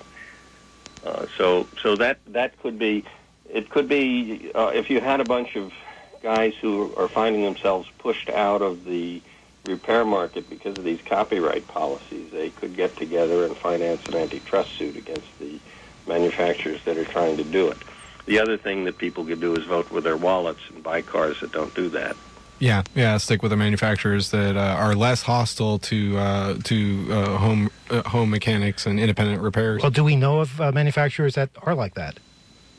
Uh, so so that that could be it could be uh, if you had a bunch of guys who are finding themselves pushed out of the repair market because of these copyright policies, they could get together and finance an antitrust suit against the manufacturers that are trying to do it. The other thing that people could do is vote with their wallets and buy cars that don't do that. Yeah, yeah. Stick with the manufacturers that uh, are less hostile to uh, to uh, home uh, home mechanics and independent repairs. Well, do we know of uh, manufacturers that are like that?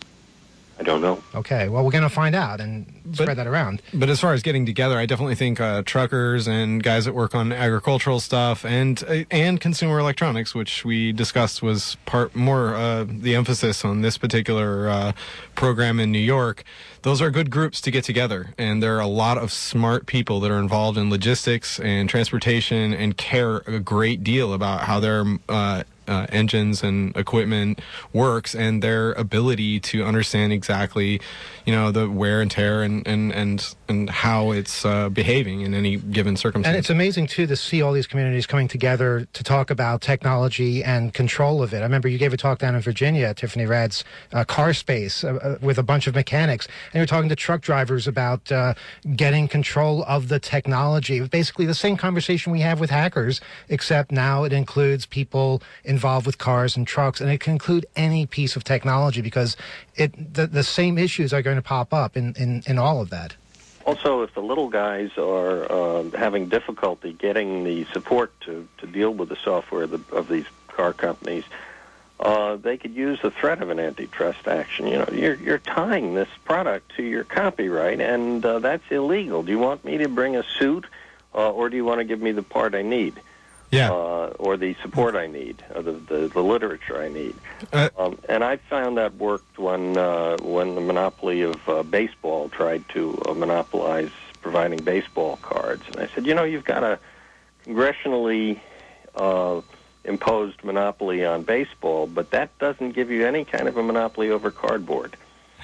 I don't know. Okay, well, we're going to find out and spread that around. But as far as getting together, I definitely think uh, truckers and guys that work on agricultural stuff and uh, and consumer electronics, which we discussed was part more uh, the emphasis on this particular uh, program in New York. Those are good groups to get together, and there are a lot of smart people that are involved in logistics and transportation and care a great deal about how their uh, uh, engines and equipment works and their ability to understand exactly, you know, the wear and tear and and and, and how it's uh, behaving in any given circumstance. And it's amazing, too, to see all these communities coming together to talk about technology and control of it. I remember you gave a talk down in Virginia at Tiffany Rad's uh, car space uh, uh, with a bunch of mechanics, and you're talking to truck drivers about uh, getting control of the technology. Basically the same conversation we have with hackers, except now it includes people involved with cars and trucks, and it can include any piece of technology because it the, the same issues are going to pop up in, in, in all of that. Also, if the little guys are uh, having difficulty getting the support to, to deal with the software of, the, of these car companies, uh, they could use the threat of an antitrust action. You know, you're, you're tying this product to your copyright, and uh, that's illegal. Do you want me to bring a suit, uh, or do you want to give me the part I need? Yeah. Uh, or the support I need, or the, the, the literature I need. Uh, um, and I found that worked when uh, when the monopoly of uh, baseball tried to uh, monopolize providing baseball cards. And I said, you know, you've got a congressionally uh, imposed monopoly on baseball, but that doesn't give you any kind of a monopoly over cardboard.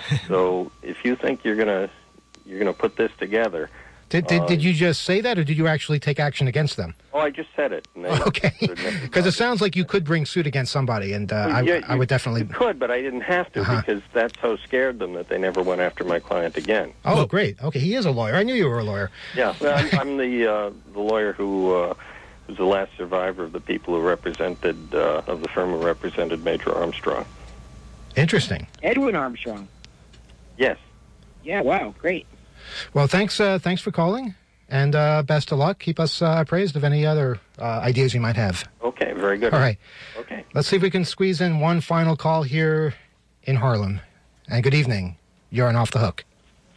So if you think you're gonna you're gonna put this together. Did, did, uh, did you just say that, or did you actually take action against them? Oh, I just said it. And they- Okay, because it sounds like you could bring suit against somebody, and uh, I, Yeah, I would definitely... You could, but I didn't have to Uh-huh. because that so scared them that they never went after my client again. Oh, great. Okay, he is a lawyer. I knew you were a lawyer. Yeah, well, I'm, I'm the uh, the lawyer who uh, was the last survivor of the people who represented uh, of the firm who represented Major Armstrong. Interesting. Edwin Armstrong. Yes. Yeah, wow, great. Well, thanks uh, thanks for calling, and uh, best of luck. Keep us uh, appraised of any other uh, ideas you might have. Okay, very good. All right. Okay. Let's see if we can squeeze in one final call here in Harlem. And good evening. You're on Off the Hook.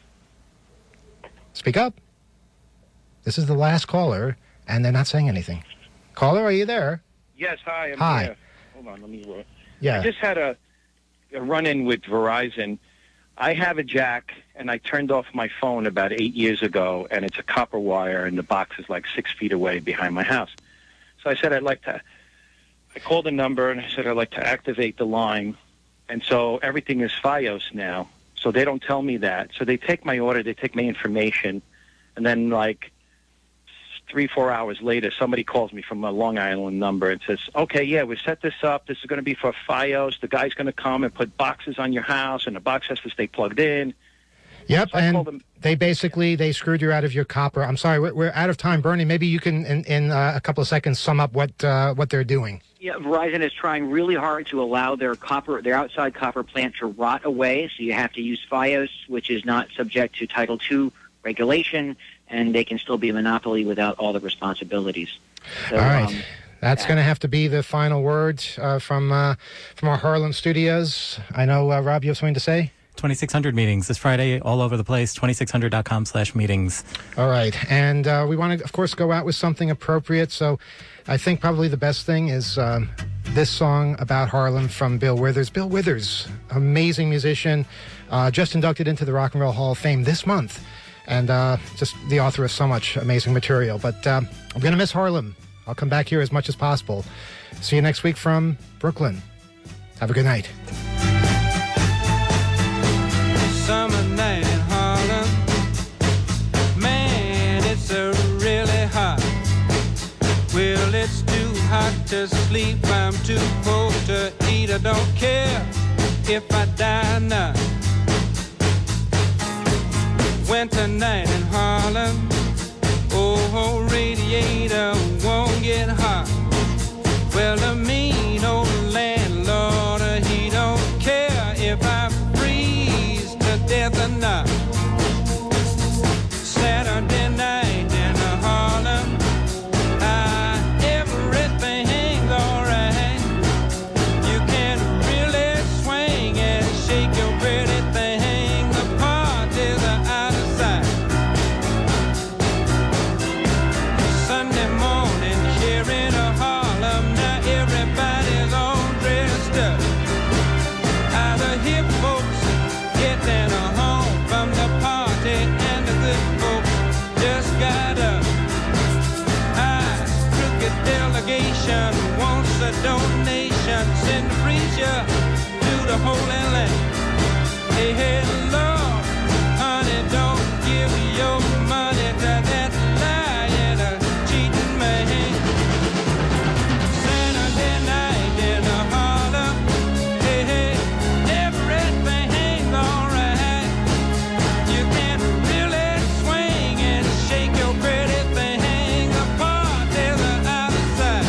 Speak up. This is the last caller, and they're not saying anything. Caller, are you there? Yes, hi. I'm Hi. Here. Hold on, let me look. Yeah. I just had a, a run-in with Verizon. I have a jack, and I turned off my phone about eight years ago, and it's a copper wire, and the box is like six feet away behind my house. So I said I'd like to, I called the number, and I said I'd like to activate the line. And so everything is Fios now, so they don't tell me that. So they take my order, they take my information, and then like three, four hours later, somebody calls me from a Long Island number and says, okay, yeah, we set this up. This is going to be for Fios. The guy's going to come and put boxes on your house, and the box has to stay plugged in. Yep, So I called and them- they basically, they screwed you out of your copper. I'm sorry, we're, we're out of time. Bernie, maybe you can, in, in uh, a couple of seconds, sum up what uh, what they're doing. Yeah, Verizon is trying really hard to allow their copper, their outside copper plant to rot away. So you have to use Fios, which is not subject to Title two regulation, and they can still be a monopoly without all the responsibilities. So, All right. um, That's going to have to be the final word uh, from uh, from our Harlem studios. I know, uh, Rob, you have something to say? twenty-six hundred meetings this Friday, all over the place, twenty-six hundred dot com slash meetings. All right. And uh, we want to, of course, go out with something appropriate. So I think probably the best thing is um, this song about Harlem from Bill Withers. Bill Withers, amazing musician, uh, just inducted into the Rock and Roll Hall of Fame this month. And uh, just the author of so much amazing material. But uh, I'm going to miss Harlem. I'll come back here as much as possible. See you next week from Brooklyn. Have a good night. Summer night in Harlem, man, it's a really hot. Well, it's too hot to sleep, I'm too poor to eat. I don't care if I die now. Winter night in Harlem, oh, radiator won't get hot. Well, the mean old landlord, he don't care if I freeze to death or not. Saturday night in Harlem, ah, everything's alright. You can really swing and shake your pretty thing. nation wants a donation. Send the preacher to the Holy Land. Hey, hey, Lord, honey, don't give your money to that lying, uh, cheating man. Saturday night in the Harlem, hey, hey, everything's alright. You can really swing and shake your pretty thing. The party's out of sight.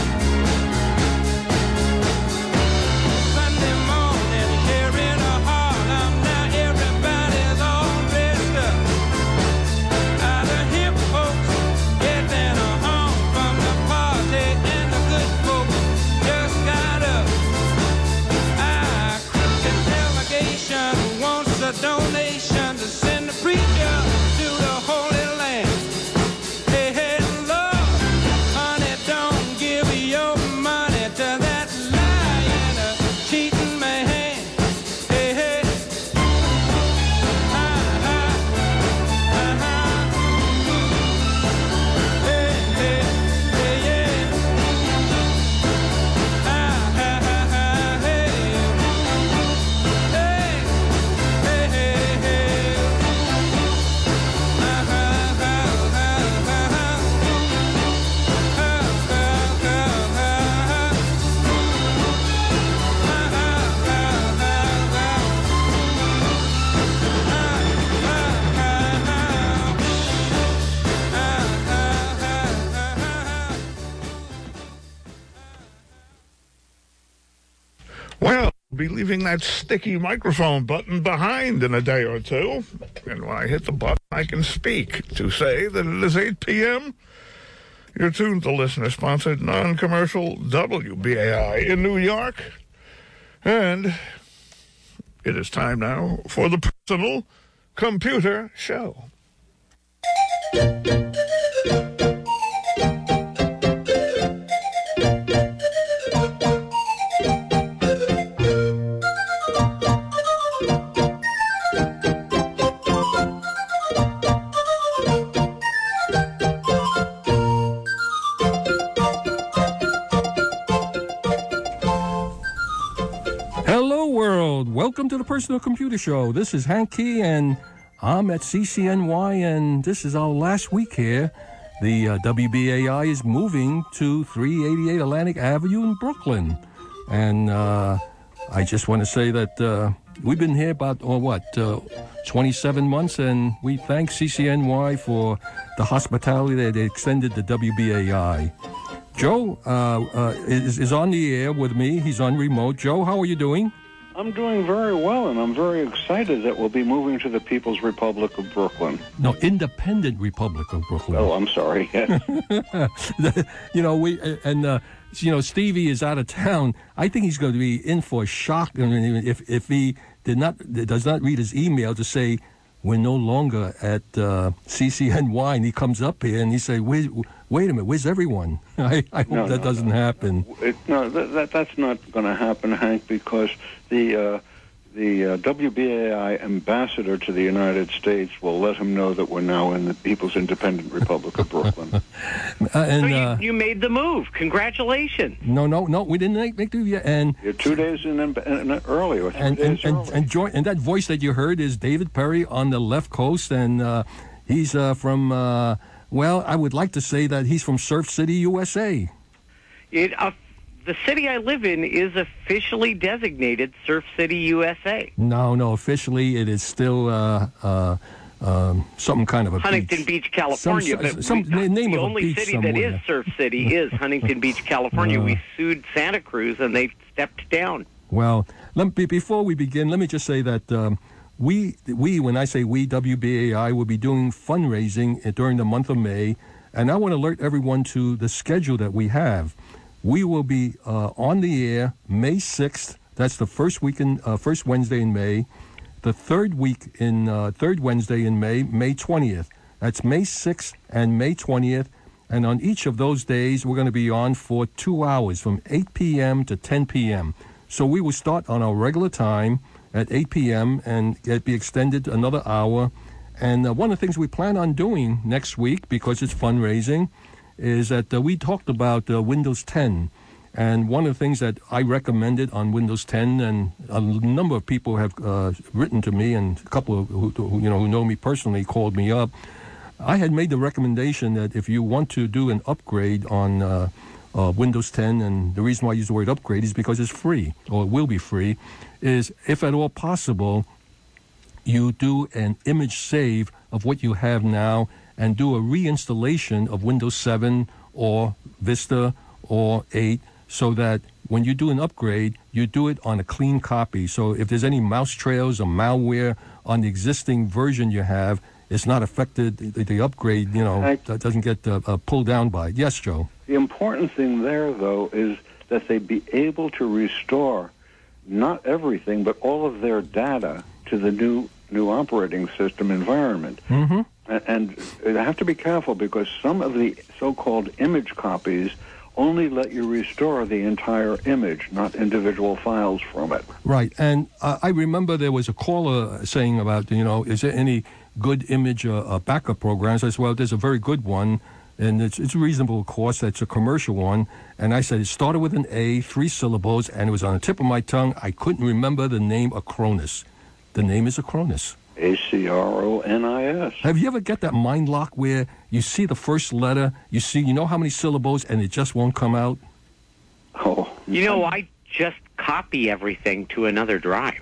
Sunday morning here in the Harlem, now everybody's all dressed up. All the hip folks getting home from the party, and the good folks just got up. Our Christian delegation wants a donation to send the preacher to the Holy Land. Hey, hey, Lord, honey, don't give your money to that lying, uh, cheating man. Hey, hey, ah, ah, ah, ah. Hey, hey, hey, yeah. Ah, ah, ah, ah, hey. Hey, hey, hey, hey. Ah, ah, ah, ah, ah, ah. Ah, ah, ah, ah. Well, I'll be leaving that sticky microphone button behind in a day or two. And when I hit the button, I can speak to say that it is eight p.m. You're tuned to listener-sponsored, non-commercial W B A I in New York. And it is time now for the Personal Computer Show. Hello, world. Welcome to the Personal Computer Show. This is Hank Key, and I'm at C C N Y, and this is our last week here. The uh, W B A I is moving to three eighty-eight Atlantic Avenue in Brooklyn. And uh, I just want to say that uh, we've been here about, or what, uh, twenty-seven months, and we thank C C N Y for the hospitality that they extended to W B A I. Joe uh, uh, is, is on the air with me. He's on remote. Joe, how are you doing? I'm doing very well, and I'm very excited that we'll be moving to the People's Republic of Brooklyn. No, Independent Republic of Brooklyn. Oh, I'm sorry. You know, we and uh, you know, Stevie is out of town. I think he's going to be in for a shock. I mean, if if he did not does not read his email to say we're no longer at uh, C C N Y, and he comes up here and he say, wait, wait a minute, where's everyone? I, I hope No, that no, doesn't no. happen. It, no, that, that that's not going to happen, Hank, because the uh, the uh, W B A I ambassador to the United States will let him know that we're now in the People's Independent Republic of Brooklyn. Uh, and so you, uh, you made the move. Congratulations. no, no, no, we didn't make, make the yet. And You're two days in, in, in early, or three and days and, early. and, and, join, and that voice that you heard is David Perry on the left coast, and uh, he's uh, from. Uh, well, I would like to say that he's from Surf City, U S A. It, uh, the city I live in is officially designated Surf City, U S A. No, no, officially it is still uh, uh, um, some kind of a Huntington beach. Beach, California. Some- but some we, name the of a only beach city that somewhere. is Surf City is Huntington Beach, California. Uh. we sued Santa Cruz, and they stepped down. Well, let me, before we begin, let me just say that um, we, we, when I say we, W B A I, will be doing fundraising during the month of May, and I want to alert everyone to the schedule that we have. We will be uh, on the air May sixth. That's the first weekend, uh, first Wednesday in May. The third week in uh, third Wednesday in May, May twentieth. That's May sixth and May twentieth. And on each of those days, we're going to be on for two hours, from eight p.m. to ten p.m. So we will start on our regular time at eight p.m. and it be extended another hour. And uh, one of the things we plan on doing next week, because it's fundraising, is that uh, we talked about uh, Windows ten. And one of the things that I recommended on Windows ten, and a number of people have uh, written to me, and a couple of who, who you know who know me personally called me up. I had made the recommendation that if you want to do an upgrade on uh, uh, Windows ten, and the reason why I use the word upgrade is because it's free, or it will be free, is if at all possible, you do an image save of what you have now and do a reinstallation of Windows seven or Vista or eight, so that when you do an upgrade, you do it on a clean copy. So if there's any mouse trails or malware on the existing version you have, it's not affected, the, the upgrade, you know, that doesn't get uh, uh, pulled down by it. Yes, Joe? The important thing there, though, is that they be able to restore not everything, but all of their data to the new new operating system environment. Mm-hmm. And, and they have to be careful because some of the so-called image copies only let you restore the entire image, not individual files from it. Right. And uh, I remember there was a caller saying about, you know, is there any good image uh, uh, backup programs? I said, well, there's a very good one, and it's, it's a reasonable cost. It's a commercial one. And I said, it started with an A, three syllables, and it was on the tip of my tongue. I couldn't remember the name Acronis. The name is Acronis. A C R O N I S. Have you ever get that mind lock where you see the first letter, you see, you know how many syllables, and it just won't come out? Oh. You know, I just copy everything to another drive.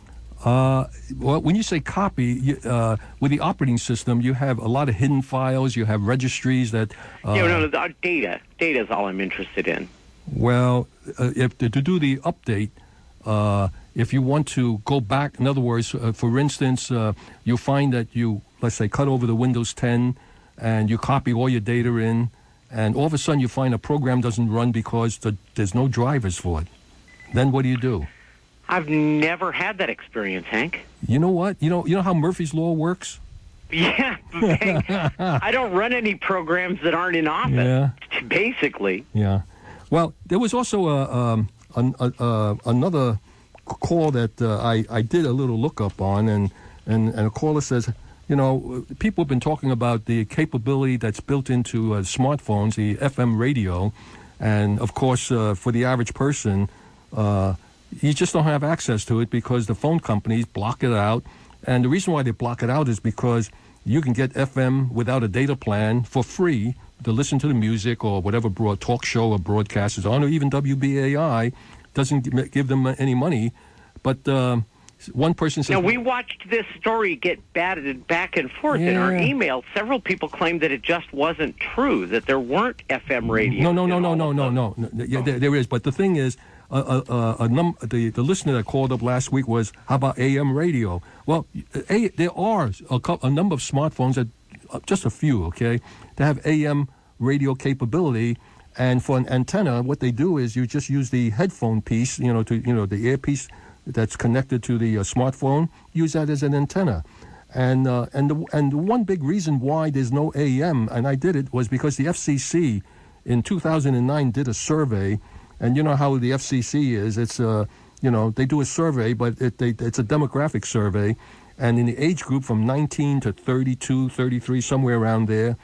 Uh, well, when you say copy, you, uh, with the operating system, you have a lot of hidden files. You have registries that. Uh, you know, no, the data. Data is all I'm interested in. Well, uh, if to, to do the update, uh, if you want to go back, in other words, uh, for instance, uh, you find that you, let's say, cut over the Windows ten, and you copy all your data in, and all of a sudden you find a program doesn't run because the, there's no drivers for it. Then what do you do? I've never had that experience, Hank. You know what? You know, you know how Murphy's Law works? Yeah, Hank, I don't run any programs that aren't in office, Yeah. basically. Yeah. Well, there was also a, um, an, a, a, another call that uh, I, I did a little lookup on, and, and, and a caller says, you know, people have been talking about the capability that's built into uh, smartphones, the F M radio, and, of course, uh, for the average person, uh, you just don't have access to it because the phone companies block it out. And the reason why they block it out is because you can get F M without a data plan for free to listen to the music or whatever broad talk show or broadcast is on, or even W B A I doesn't give them any money. But um, one person says... Now, we watched this story get batted back and forth in our Yeah. email. Several people claimed that it just wasn't true, that there weren't F M radios. No, no, no, no, no, no, no, no. Yeah, there, there is. But the thing is, uh, uh, uh, a num- the, the listener that called up last week was, how about A M radio? Well, a, there are a, co- a number of smartphones, that, uh, just a few, okay, that have A M radio capability. And for an antenna, what they do is you just use the headphone piece, you know, to you know the earpiece that's connected to the uh, smartphone. Use that as an antenna. And uh, and the, and the one big reason why there's no A M, and I did it, was because the F C C in two thousand nine did a survey, and you know how the F C C is. It's uh, you know they do a survey, but it, they, it's a demographic survey, and in the age group from nineteen to thirty-two, thirty-three, somewhere around there,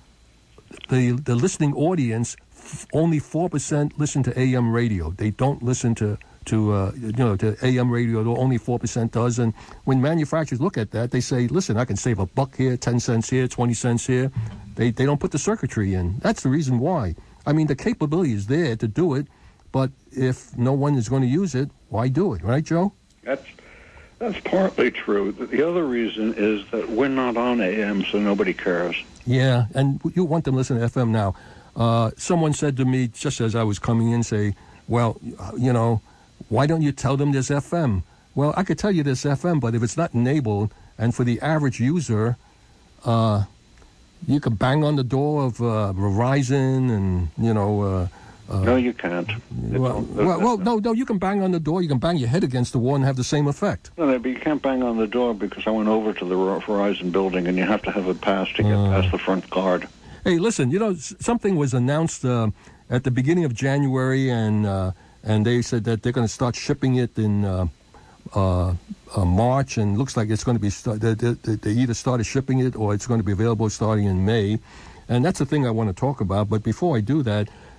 the the listening audience, f- only four percent listen to A M radio. They don't listen to to uh, you know to A M radio. Only four percent does. And when manufacturers look at that, they say, "Listen, I can save a buck here, ten cents here, twenty cents here." They they don't put the circuitry in. That's the reason why. I mean, the capability is there to do it, but if no one is going to use it, why do it, right, Joe? That's that's partly true. The other reason is that we're not on A M, so nobody cares. Yeah, and you want them to listen to F M now. Uh, someone said to me just as I was coming in, say, well, you know, why don't you tell them there's F M? Well, I could tell you there's F M, but if it's not enabled, and for the average user, uh, you could bang on the door of uh, Verizon and, you know... Uh, uh, no, you can't. Well, well, well, no, no, you can bang on the door, you can bang your head against the wall and have the same effect. No, no, but you can't bang on the door because I went over to the Verizon building and you have to have a pass to get Uh. past the front guard. Hey, listen, you know, s- something was announced uh, at the beginning of January, and uh, and they said that they're going to start shipping it in uh, uh, uh, March, and looks like it's going to be, st- they, they, they either started shipping it or it's going to be available starting in May. And that's the thing I want to talk about. But before I do that,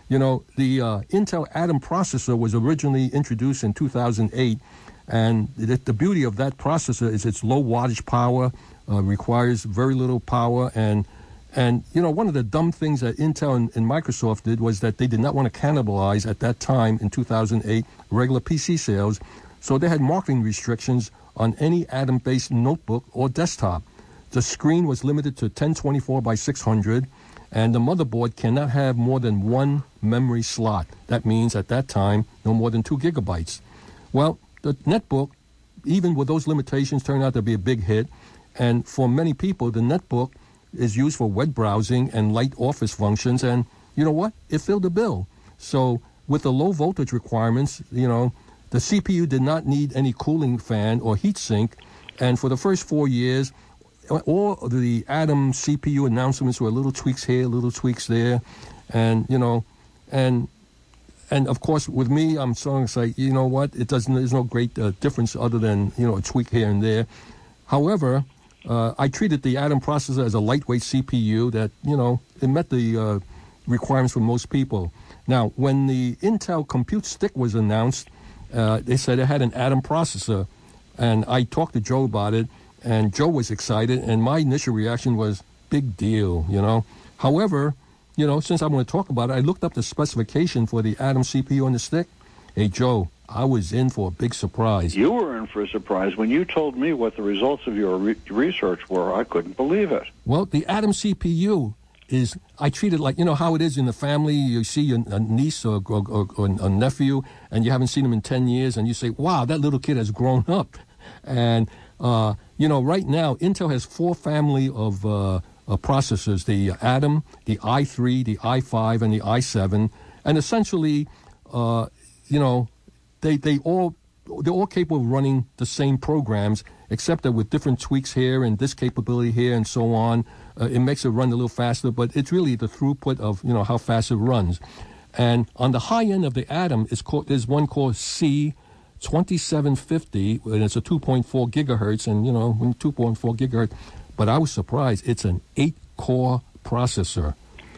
You know, the uh, Intel Atom processor was originally introduced in two thousand eight, and the, the beauty of that processor is its low wattage power, uh, requires very little power, and and you know, one of the dumb things that Intel and, and Microsoft did was that they did not want to cannibalize at that time in two thousand eight regular P C sales, so they had marketing restrictions on any Atom-based notebook or desktop. The screen was limited to ten twenty-four by six hundred. And the motherboard cannot have more than one memory slot. That means at that time, no more than two gigabytes. Well, the netbook, even with those limitations, turned out to be a big hit. And for many people, the netbook is used for web browsing and light office functions. And you know what? It filled the bill. So with the low voltage requirements, you know, the C P U did not need any cooling fan or heat sink. And for the first four years, all of the Atom C P U announcements were little tweaks here, little tweaks there, and you know, and and of course with me, I'm sort of like, you know what, it doesn't. There's no great uh, difference other than, you know, a tweak here and there. However, uh, I treated the Atom processor as a lightweight C P U that, you know, it met the uh, requirements for most people. Now, when the Intel Compute Stick was announced, uh, they said it had an Atom processor, and I talked to Joe about it. And Joe was excited, and my initial reaction was, big deal, you know. However, you know, since I'm going to talk about it, I looked up the specification for the Atom C P U on the stick. Hey, Joe, I was in for a big surprise. You were in for a surprise. When you told me what the results of your re- research were, I couldn't believe it. Well, the Atom C P U is, I treat it like, you know how it is in the family. You see your a niece or, or, or, or a nephew, and you haven't seen him in ten years, and you say, wow, that little kid has grown up. And Uh, you know, right now, Intel has four family of uh, uh, processors, the Atom, the i three, the i five, and the i seven. And essentially, uh, you know, they, they all, they're all capable of running the same programs, except that with different tweaks here and this capability here and so on, uh, it makes it run a little faster, but it's really the throughput of, you know, how fast it runs. And on the high end of the Atom, is called, there's one called C twenty-seven fifty, and it's a two point four gigahertz, and you know, two point four gigahertz. But I was surprised. It's an eight-core processor,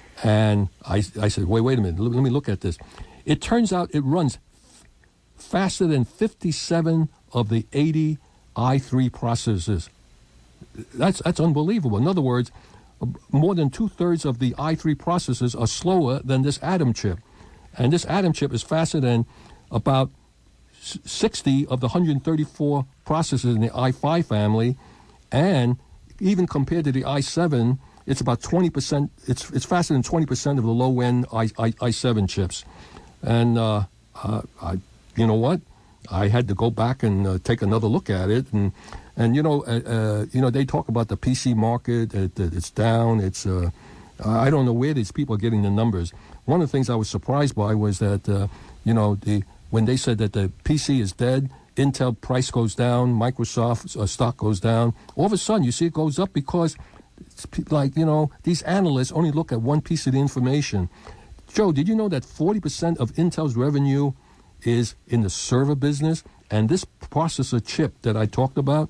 and I, I said, wait, wait a minute. Let, let me look at this. It turns out it runs faster than fifty-seven of the eighty i three processors. That's that's unbelievable. In other words, more than two thirds of the i three processors are slower than this Atom chip, and this Atom chip is faster than about sixty of the one hundred thirty-four processors in the i five family, and even compared to the i seven, it's about twenty percent. It's it's faster than twenty percent of the low end i i, I seven chips, and uh, uh, I, you know what, I had to go back and uh, take another look at it, and and you know uh, uh, you know they talk about the P C market. It, it's down. It's uh, I don't know where these people are getting the numbers. One of the things I was surprised by was that uh, you know the when they said that the P C is dead, Intel price goes down, Microsoft uh, stock goes down. All of a sudden, you see it goes up because, it's like, you know, these analysts only look at one piece of the information. Joe, did you know that forty percent of Intel's revenue is in the server business? And this processor chip that I talked about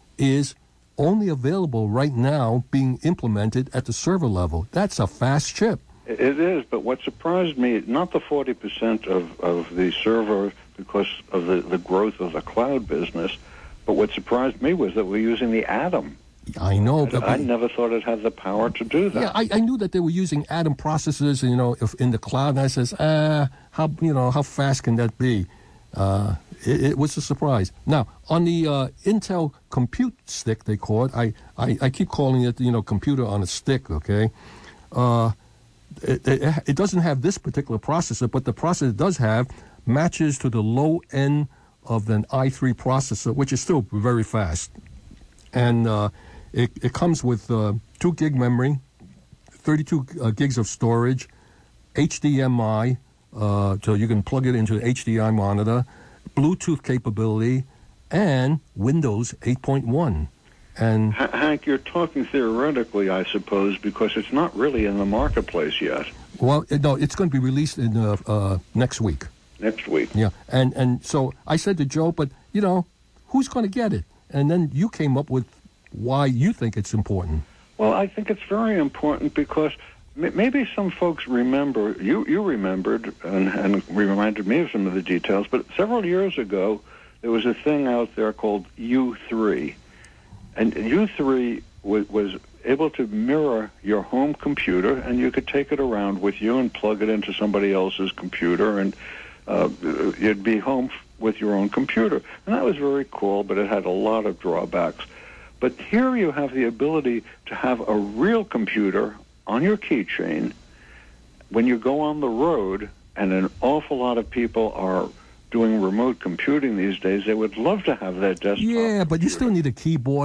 is only available right now being implemented at the server level. That's a fast chip. It is, but what surprised me, not the forty percent of, of the server because of the, the growth of the cloud business, but what surprised me was that we're using the Atom. I know. But I, I never thought it had the power to do that. Yeah, I, I knew that they were using Atom processors, you know, if in the cloud, and I says, ah, how, you know, how fast can that be? Uh, it, it was a surprise. Now, on the uh, Intel Compute Stick, they call it, I, I, I keep calling it, you know, computer on a stick, okay? Uh, It, it, it doesn't have this particular processor, but the processor it does have matches to the low end of an i three processor, which is still very fast. And uh, it, it comes with uh, two gig memory, thirty-two uh, gigs of storage, H D M I, uh, so you can plug it into an H D M I monitor, Bluetooth capability, and Windows eight point one. And H- Hank, you're talking theoretically, I suppose, because it's not really in the marketplace yet. Well, no, it's going to be released in uh, uh, next week. Next week. Yeah, and and so I said to Joe, but you know, who's going to get it? And then you came up with why you think it's important. Well, I think it's very important because m- maybe some folks remember, you, you remembered and, and reminded me of some of the details, but several years ago, there was a thing out there called U three. And U three was, was able to mirror your home computer, and you could take it around with you and plug it into somebody else's computer, and uh, you'd be home with your own computer. And that was very cool, but it had a lot of drawbacks. But here you have the ability to have a real computer on your keychain when you go on the road, and an awful lot of people are doing remote computing these days. They would love to have that desktop. Yeah, but you still need a keyboard